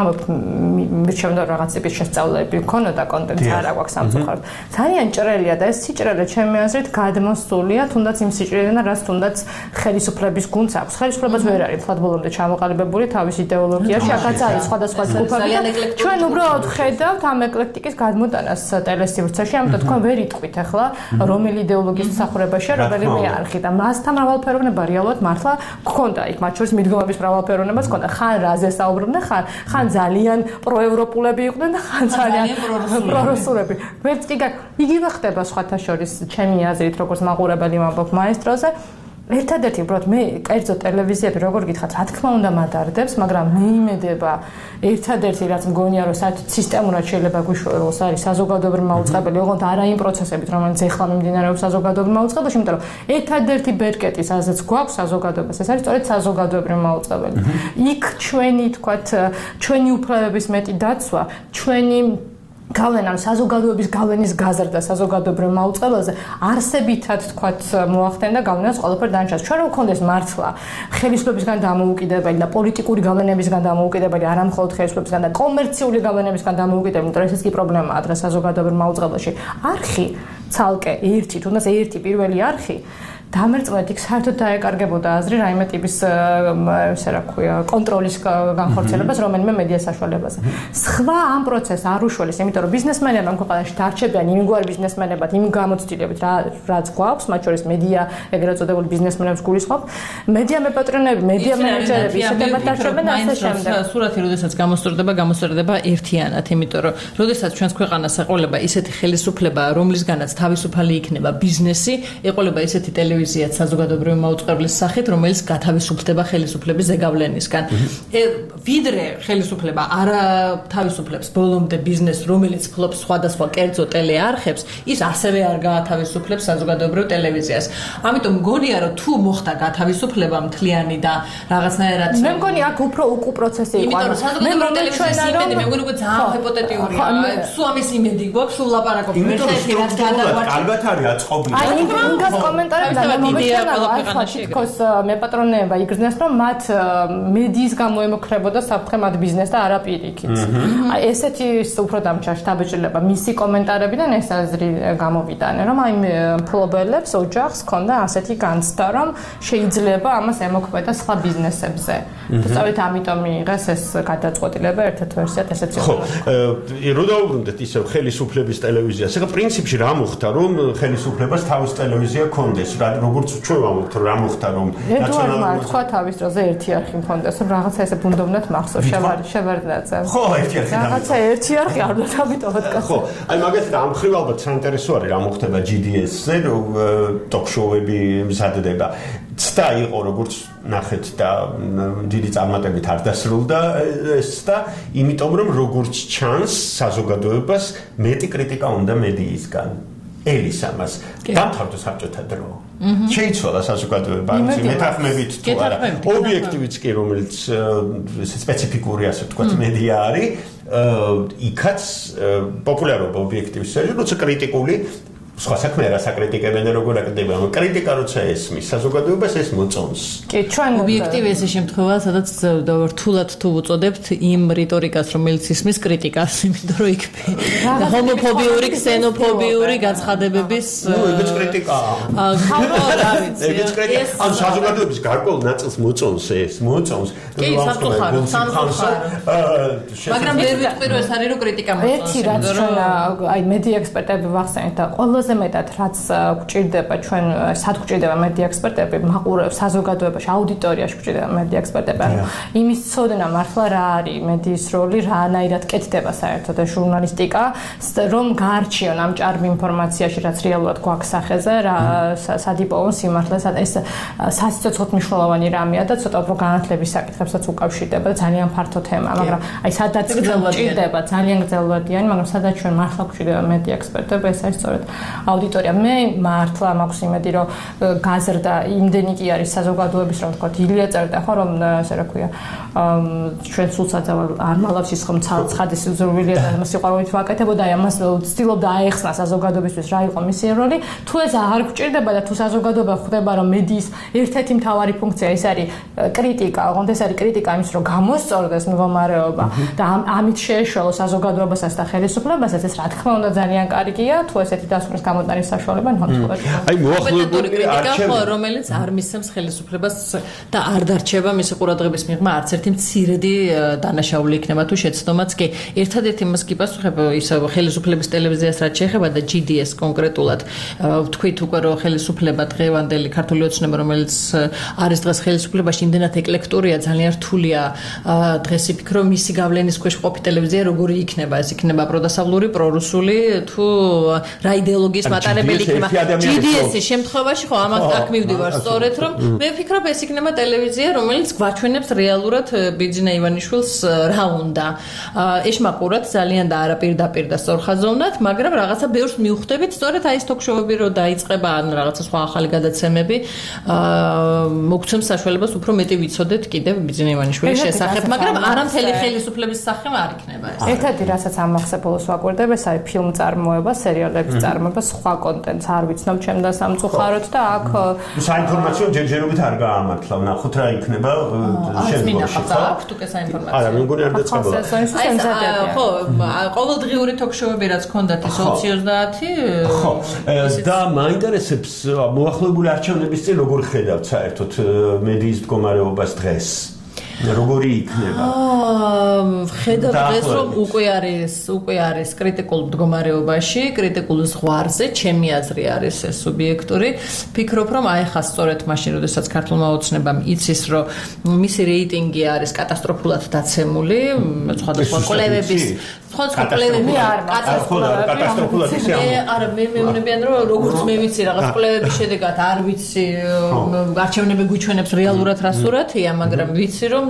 მე შემდა რაღაც ტიპის შესწავლები მქონოდა კონტენტს არ აქვს ამ წუხართ. ძალიან ჭრელია და ეს სიჭრელე ჩემი აზრით გადმოსულია თუნდაც იმ სიჭრელიდან, რაც თუნდაც ხელისუფლების გუნდს აქვს. ხელისუფლებას ვერ არის თვად ბოლომდე ჩამოყალიბებული თავის იდეოლოგიაში, აქაც არის სხვადასხვა ჯგუფები. ჩვენ უბრალოდ ხედავთ ამ ეკლექტიკის გადმოტანას ტელესივრცეში, ამიტომ თქვენ ვერ იტყვით ახლა რომელი იდეოლოგიის მსახურებაშია, რომელიმე არხი და მასთან მრავალფეროვნება რეალურად მართლა გქონდა. იქ მათ შორის მიდგომების მრავალფეროვნებაც გქონდა. ხან რაზე საუბრობდნენ, ხან ხან ძალიან პროევროპულები იყვნენ და ხან ძალიან პრორუსულები. ვერც კი იგივე ხდება სხვათა შორის ჩემი აზრით, როგორც მაყურებელი ვამბობ მაესტროზე. ერთადერთი უბრალოდ მე კერძო ტელევიზიები როგორ გითხრათ, რა თქმა უნდა მადარდებს, მაგრამ მე იმედება ერთადერთი რაც მგონია რომ საერთოდ სისტემურად შეიძლება გვიშველოს არის საზოგადოებრივი მაუწყებელი, ოღონდ არა იმ პროცესებით, რომელიც ეხლა მიმდინარეობს საზოგადოებრივ მაუწყებელში, იმიტომ რომ ერთადერთი ბერკეტი, სადაც გვაქვს საზოგადოებას, ეს არის სწორედ საზოგადოებრივი მაუწყებელი. იქ ჩვენი თქვათ, ჩვენი უფლებების მეტი დაცვა, ჩვენი გავლენა საზოგადოების გავლენის გაზრდა საზოგადოებრივ მაუწყებელზე არსებითად თქვათ მოახდენდა გავლენას ყველაფერ დანარჩენს. ჩვენ რომ გქონდეს მართლა ხელისუფლებისგან დამოუკიდებელი და პოლიტიკური გავლენებისგან დამოუკიდებელი, არა მხოლოდ ხელისუფლებისგან და კომერციული გავლენებისგან დამოუკიდებელი, იმიტომ რომ ესეც კი პრობლემაა დღეს საზოგადოებრივ მაუწყებელში. არხი ცალკე ერთი, თუნდაც ერთი პირველი არხი დამერწმუნეთ იქ საერთოდ დაეკარგებოდა აზრი რაიმე ტიპის ესე რა ქვია კონტროლის განხორციელებას რომელიმე მედია საშუალებაზე. სხვა ამ პროცესს არ უშველეს, იმიტომ რომ ბიზნესმენებმა ამ ქვეყანაში დარჩებიან იმგვარი ბიზნესმენებად, იმ გამოცდილებით, რაც გვაქვს, მათ შორის მედია, ეგრეთ წოდებული ბიზნესმენებს გულისხმობ, მედია მეპატრონები, მედია მენეჯერები, ისეთებად დარჩებიან ასე შემდეგ.
სურათი, როდესაც გამოსწორდება, გამოსწორდება ერთიანად, იმიტომ რომ როდესაც ჩვენს ქვეყანას ეყოლება ისეთი ხელისუფლება, რომლისგანაც თავისუფალი იქნება ბიზნესი, ეყოლება ისეთი ტელევიზიაც საზოგადოებრივი მაუწყებლის სახით, რომელიც გათავისუფლდება ხელისუფლების ზეგავლენისგან. ვიდრე ხელისუფლება არ თავისუფლებს ბოლომდე ბიზნესს, რომელიც ფლობს სხვადასხვა კერძო ტელეარხებს, ის ასევე არ გაათავისუფლებს საზოგადოებრივ ტელევიზიას. ამიტომ მგონია, რომ თუ მოხდა გათავისუფლება მთლიანი და რაღაცნაირად
მე მგონი აქ უფრო უკუ პროცესი იყო.
იმიტომ რომ საზოგადოებრივ ტელევიზიის იმედი მე მგონი, რომ ძალიან ჰიპოთეტიურია. სულ ამის იმედი გვაქვს, სულ ლაპარაკობთ.
ერთ-ერთი რაც გადაგვაჩვენე. ალბათ არის აწყობილი.
აი, იმას კომენტარები და მომეჩვენა, ახლა თითქოს მეპატრონეება იგრძნეს, რომ მათ მედიის გამოემოქრებოდა საფრთხე მათ ბიზნესს და არა პირიქით. აი, ესეთი უფრო დამჭა შტაბეჭდილება მისი კომენტარებიდან ეს აზრი გამოვიტანე, რომ აი მფლობელებს ოჯახს ჰქონდა ასეთი განცდა, რომ შეიძლება ამას ემოქმედა სხვა ბიზნესებზე. სწორედ ამიტომ მიიღეს ეს გადაწყვეტილება ერთ-ერთ ვერსიად ესეც იყო.
ხო, რო დაუბრუნდეთ ისევ ხელისუფლების ტელევიზიას, ეხლა პრინციპში რა მოხდა, რომ ხელისუფლებას თავის ტელევიზია ჰქონდეს, როგორც ჩვენ ვამბობთ, რა მოხდა, რომ
ნაციონალური თქვა თავის დროზე ერთი არხი მქონდეს, რომ რაღაცა ესე ბუნდოვნად მახსოვს შევარდნაძე.
ხო, ერთი არხი.
რაღაცა ერთი არხი არ უნდა ამიტომაც კაცო.
ხო, აი მაგალითად ამ ხრივ ალბათ საინტერესო არის რა მოხდება ჯი დი ეს-ზე, რომ ტოქ-შოუები მზადდება. ცდა იყო როგორც ნახეთ და დიდი წარმატებით არ დასრულდა ეს და იმიტომ რომ როგორც ჩანს საზოგადოებას მეტი კრიტიკა უნდა მედიისგან. ელის ამას დამთავრდა საბჭოთა დრო. შეიცვალა საზოგადოება მეთანხმებით თუ არა. ობიექტივიც კი რომელიც სპეციფიკური ასე ვთქვათ მედია არის, იქაც პოპულარობა ობიექტივის სერიოზი, როცა კრიტიკული სხვა საქმე რა საკრიტიკებენ როგორ აკეთდება, მაგრამ კრიტიკა როცა ესმის საზოგადოებას ეს მოწონს.
კი, ჩვენ
ობიექტივი ესე შემთხვევა, სადაც რთულად თუ უწოდებთ იმ რიტორიკას, რომელიც ისმის კრიტიკას, იმიტომ რომ იქ ჰომოფობიური, ქსენოფობიური გაცხადებების
ნუ ეგეც კრიტიკაა.
რა ვიცი.
ეგეც კრიტიკა. ან საზოგადოების გარკვეულ ნაწილს მოწონს ეს, მოწონს.
კი, სამწუხაროდ, სამწუხაროდ. მაგრამ ვერ ვიტყვი რომ ეს არის რომ კრიტიკა მოწონს.
ერთი რაც ჩვენ აი მედია ექსპერტები ვახსენეთ და ყველაზე მეტად რაც გვჭირდება ჩვენ სად გვჭირდება მედია ექსპერტები მაყურებს საზოგადოებაში აუდიტორიაში გვჭირდება მედია ექსპერტები ანუ იმის ცოდნა მართლა რა არის მედიის როლი რანაირად კეთდება საერთოდ ეს ჟურნალისტიკა რომ გაარჩიონ ამ ჭარბ ინფორმაციაში რაც რეალურად გვაქვს სახეზე რა სად იპოვონ სიმართლეს ეს სასიცოცხლოდ მნიშვნელოვანი რამეა და ცოტა უფრო განათლების საკითხებსაც უკავშირდება და ძალიან ფართო თემაა მაგრამ აი სადაც გვჭირდება ძალიან გრძელვადიანი მაგრამ სადაც ჩვენ მართლა გვჭირდება მედია ექსპერტები ეს არის სწორედ აუდიტორია მე მართლა მაქვს იმედი რომ გაზრდა იმდენი კი არის საზოგადოების რომ თქვა ილია წერდა ხო რომ ესე რა ქვია ჩვენ სულ საძავალ არ მალავს ის ხომ ცხადის ზურვილია და მას სიყვარულით ვაკეთებოდა აი ამას ვცდილობდა აეხსნა საზოგადოებისთვის რა იყო მისი როლი თუ ეს არ გვჭირდება და თუ საზოგადოება ხვდება რომ მედიის ერთ-ერთი მთავარი ფუნქცია ეს არის კრიტიკა ოღონდ ეს არის კრიტიკა იმის რომ გამოსწორდეს მდგომარეობა და ამით შეეშველოს საზოგადოებასაც და ხელისუფლებასაც ეს რა თქმა უნდა ძალიან კარგია თუ ესეთი დასკვნის გამოტანის საშუალება ნამდვილად
აი მოახლოებული
კრიტიკა რომელიც არ მისცემს ხელისუფლებას და არ დარჩება მისი ყურადღების მიღმა არც ერთი მცირედი დანაშაული იქნება თუ შეცდომაც კი ერთადერთი მას კი პასუხებ ისე ხელისუფლების ტელევიზიას რაც შეეხება და ჯი დი ეს კონკრეტულად ვთქვით უკვე რომ ხელისუფლება დღევანდელი ქართული ოცნება რომელიც არის დღეს ხელისუფლებაში იმდენად ეკლექტურია ძალიან რთულია დღეს იფიქრო მისი გავლენის ქვეშ ყოფი ტელევიზია როგორი იქნება ეს იქნება პროდასავლური პრორუსული თუ რა იდეოლოგიის მატარებელი იქნება ჯი დი ეს-ის შემთხვევაში ხო ამას აქ მივდივარ სწორედ რომ მე ვფიქრობ ეს იქნება ტელევიზია რომელიც გვაჩვენებს რეალურად ბიძინა ივანიშვილს რა უნდა ეშმაკურად ძალიან და არაპირდაპირ და სწორხაზოვნად მაგრამ რაღაცა ბევრს მივხვდებით სწორედ აი ეს ток-შოუები რო დაიწყება ან რაღაცა სხვა ახალი გადაცემები მოგცემს საშუალებას უფრო მეტი ვიცოდეთ კიდევ ბიძინა ივანიშვილის შესახებ მაგრამ არა მთელი ხელისუფლების სახე არ იქნება ეს
ერთ-ერთი რასაც ამახსებულოს ვაკვირდებ ეს არის ფილმ წარმოება სერიალების წარმოება სხვა კონტენტს არ ვიცნობ ჩემ და სამწუხაროდ და აქ
საინფორმაციო ჯერჯერობით არ გაამართლა ვნახოთ რა იქნება
შემდგომში ხო აქ თუ საინფორმაციო
არა მე მგონი არ დაწყებულა
ხო ყოველდღიური ток-შოუები რაც ქონდათ ის ოცი ოცდაათი
ხო და მაინტერესებს მოახლოებული არჩევნების წინ როგორ ხედავთ საერთოდ მედიის მდგომარეობას დღეს როგორი იქნება?
აა ხედავ დღეს რომ უკვე არის უკვე არის კრიტიკულ მდგომარეობაში, კრიტიკულ ზღვარზე, ჩემი აზრი არის ეს სუბიექტური. ფიქრობ რომ აი ხა სწორედ მაშინ, როდესაც ქართულმა ოცნებამ იცის, რომ მისი რეიტინგი არის კატასტროფულად დაცემული, სხვადასხვა კვლევების სხვადასხვა კვლევები არ
კატასტროფულად ისე
არა მე მეუბნებიან რომ როგორც მე ვიცი რაღაც კვლევების შედეგად არ ვიცი არჩევნები გვიჩვენებს რეალურად რა სურათია, მაგრამ ვიცი რომ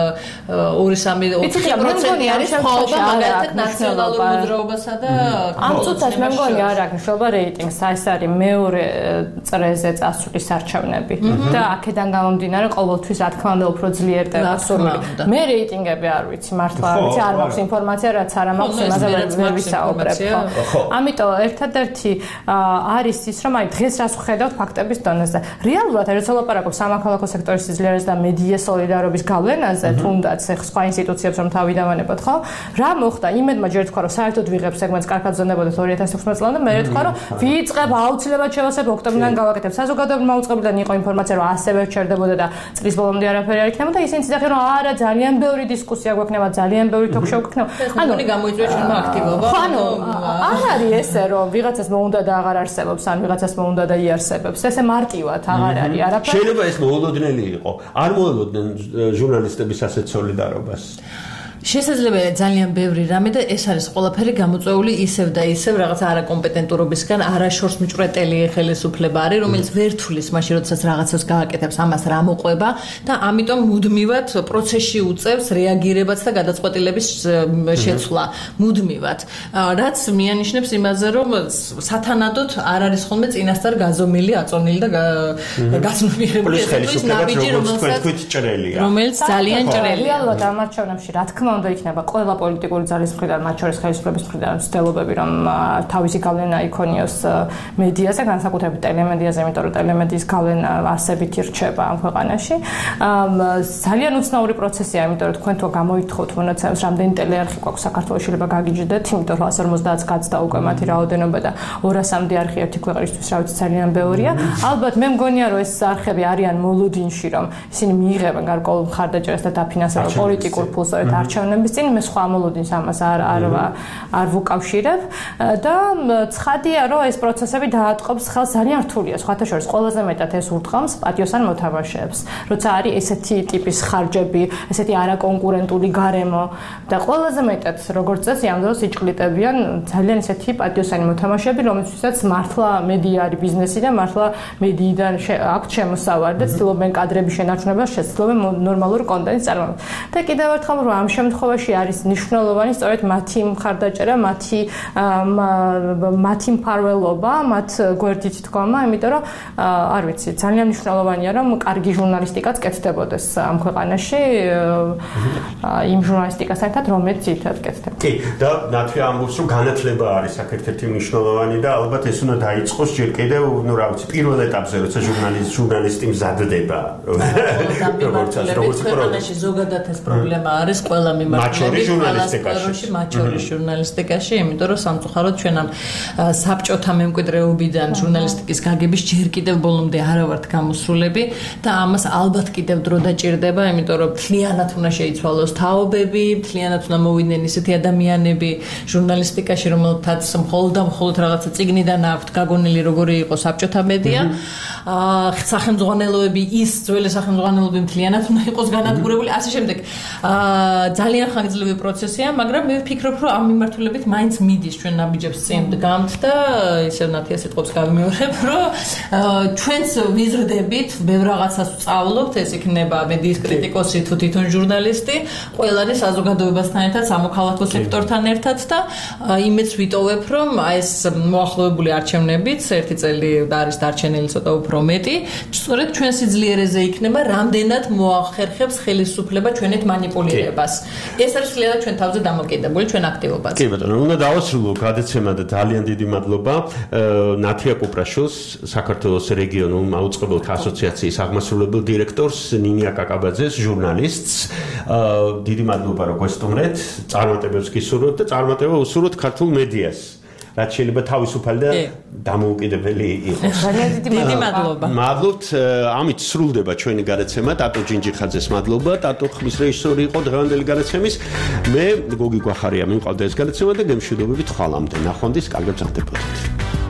ორი სამი პროცენტი არის ხალხი მაგალითად ნაციონალურ მოძრაობასა და
ამ წუთას მე მგონი არ აქვს მნიშვნელობა რეიტინგს, ეს არის მეორე წრეზე წასვლის არჩევნები და აქედან გამომდინარე ყოველთვის რა თქმა უნდა უფრო ძლიერდება სურვილი. მე რეიტინგები არ ვიცი, მართლა არ ვიცი, არ მაქვს ინფორმაცია რაც არ მაქვს იმაზე ვერ ვისაუბრებ. ამიტომ ერთადერთი არის ის რომ აი დღეს რას ვხედავთ ფაქტების დონეზე. რეალურად რაც ელაპარაკობს სამოქალაქო სექტორის სიძლიერეს და მედიის სოლიდარობის გავლენაზე, თუნდაც სხვა ინსტიტუციებს რომ თავი დავანებოთ, ხო? რა მოხდა? იმედმა ჯერ თქვა რომ საერთოდ ვიღებ სეგმენტს კარგად ზონებოდეთ ორი ათას თხუთმეტ წლამდე, მე თქვა რომ ვიწყებ აუცილებლად შევასებ ოქტომბრიდან გავაკეთებ. საზოგადოებრივ მაუწყებლიდან იყო ინფორმაცია რომ ასევე ჩერდებოდა და წლის ბოლომდე არაფერი არ იქნებოდა, ისინი ცდილობენ რომ არა ძალიან ბევრი დისკუსია გვექნება, ძალიან ბევრი ток-შოუ გვექნება.
ანუ გამოიწვია ჩვენმა აქტივობა.
ანუ არ არის ესე რომ ვიღაცას მოუნდა და აღარ არსებობს, ან ვიღაცას მოუნდა და იარსებებს. ესე მარტივად აღარ არის არაფერი.
შეიძლება ეს მოულოდნელი იყო. არ მოულოდნენ ჟურნალისტების ასეთ სოლიდარობას.
შესაძლებელია ძალიან ბევრი რამე და ეს არის ყველაფერი გამოწვეული ისევ და ისევ რაღაც არაკომპეტენტურობისგან, არაშორს მჭვრეტელი ხელისუფლება არის, რომელიც ვერ თulis მაშინ, როდესაც რაღაცას გააკეთებს, ამას რა მოყვება და ამიტომ მუდმივად პროცესში უწევს რეაგირებაც და გადაწყვეტილების შეცვლა მუდმივად. რაც მიანიშნებს იმაზე, რომ სათანადოდ არ არის ხოლმე წინასწარ გაზომილი, აწონილი და გაცნობიერებული
ეს ნაბიჯი,
რომელიც ძალიან ჭრელია.
რეალურად ამ არჩევნებში რა თქმა უნდა იქნება ყველა პოლიტიკური ძალის მხრიდან, მათ შორის ხელისუფლების მხრიდან ცდილობები, რომ თავისი გავლენა იქონიოს მედიაზე, განსაკუთრებით ტელემედიაზე, იმიტომ რომ ტელემედიის გავლენა არსებით ირჩება ამ ქვეყანაში. ძალიან უცნაური პროცესია, იმიტომ რომ თქვენ თუ გამოითხოვთ მონაცემს, რამდენი ტელეარხი გვაქვს საქართველოს, შეიძლება გაგიჯდეთ, იმიტომ რომ ასი ორმოცდაათს გაცდა უკვე მათი რაოდენობა და ორასამდე არხი ერთი ქვეყნისთვის, რა ვიცი, ძალიან ბევრია. ალბათ მე მგონია, რომ ეს არხები არიან მოლოდინში, რომ ისინი მიიღებენ გარკვეულ მხარდაჭერას და დაფინანსებენ პოლიტიკურ ფულს არჩევნების წინ, მე სხვა მოლოდინს ამას არ არ არ ვუკავშირებ და ცხადია, რომ ეს პროცესები დაატყობს ხელს ძალიან რთულია. სხვათა შორის ყველაზე მეტად ეს ურტყამს პატიოსან მოთამაშეებს, როცა არის ესეთი ტიპის ხარჯები, ესეთი არაკონკურენტული გარემო და ყველაზე მეტად როგორც წესი ამ დროს იჭყლიტებიან ძალიან ესეთი პატიოსანი მოთამაშეები, რომლებსაც მართლა მედია არის ბიზნესი და მართლა მედიიდან აქვთ შემოსავალი და ცდილობენ კადრების შენარჩუნებას, შეცდილობენ ნორმალური კონტენტის წარმოება. და კიდევ ერთხელ რომ ამ შემთხვევაში არის მნიშვნელოვანი სწორედ მათი მხარდაჭერა, მათი მათი მფარველობა, მათ გვერდით დგომა, იმიტომ რომ არ ვიცი, ძალიან მნიშვნელოვანია რომ კარგი ჟურნალისტიკაც კეთდებოდეს ამ ქვეყანაში, იმ ჟურნალისტიკასთან ერთად, რომელიც ერთად კეთდება.
კი, და ნათია ამბობს, რომ განათლება არის აქ-ერთი მნიშვნელოვანი და ალბათ ეს უნდა დაიწყოს ჯერ კიდევ, ну, რა ვიცი, პირველ ეტაპზე, როცა ჟურნალისტი ჟურნალისტი მზადდება.
როგორც როგორც ქვეყანაში ზოგადად ეს პრობლემა არის ყველა მიმართულებით
ჟურნალისტიკაში,
მათ შორის ჟურნალისტიკაში, იმიტომ რომ სამწუხაროდ ჩვენ ამ საბჭოთა მემკვიდრეობიდან ჟურნალისტიკის გაგების ჯერ კიდევ ბოლომდე არა ვართ გამოსულები და ამას ალბათ კიდევ დრო დაჭირდება, იმიტომ რომ მთლიანად უნდა შეიცვალოს თაობები, მთლიანად უნდა მოვიდნენ ისეთი ადამიანები ჟურნალისტიკაში, რომელთაც მხოლოდ და მხოლოდ რაღაცა წიგნიდან აქვთ გაგონილი როგორი იყო საბჭოთა მედია. აა სახელმძღვანელოები ის ძველი სახელმძღვანელოები მთლიანად უნდა იყოს განადგურებული, ასე შემდეგ. აა ძალიან ხანგრძლივი პროცესია, მაგრამ მე ვფიქრობ, რომ ამ მიმართულებით მაინც მიდის ჩვენ ნაბიჯებს წინ დგამთ და ისევ ნათია სიტყვებს გავიმეორებ, რომ ჩვენც ვიზრდებით, ბევრ რაღაცას ვსწავლობთ, ეს იქნება მედიის კრიტიკოსი თუ თვითონ ჟურნალისტი, ყველანი საზოგადოებასთან ერთად, სამოქალაქო სექტორთან ერთად და იმეც ვიტოვებ, რომ ეს მოახლოებული არჩევნებიც ერთი წელი არის დარჩენილი ცოტა უფრო მეტი, სწორედ ჩვენ სიძლიერეზე იქნება, რამდენად მოახერხებს ხელისუფლება ჩვენით მანიპულირებას. ეს არის სრულად ჩვენ თავზე დამოკიდებული ჩვენ აქტივობაზე.
კი ბატონო, უნდა დავასრულო გადაცემა და ძალიან დიდი მადლობა ნათია კუპრაშვილს, საქართველოს რეგიონულ მაუწყებელთა ასოციაციის აღმასრულებელ დირექტორს, ნინია კაკაბაძეს, ჟურნალისტს. დიდი მადლობა რომ გვესტუმრეთ, წარმატებებს გისურვებთ და წარმატება უსურვოთ ქართულ მედიას. რაც შეიძლება თავისუფალი და დამოუკიდებელი იყოს.
დიდი მადლობა.
მადლობთ, ამით სრულდება ჩვენი გადაცემა. ტატო ჯინჯიხაძეს მადლობა, ტატო ხმის რეჟისორი იყო დღევანდელი გადაცემის. მე გოგი გვახარია მიმყავდა ეს გადაცემა და გემშვიდობებით ხვალამდე. ნახვამდის კარგად გახდებოდეთ.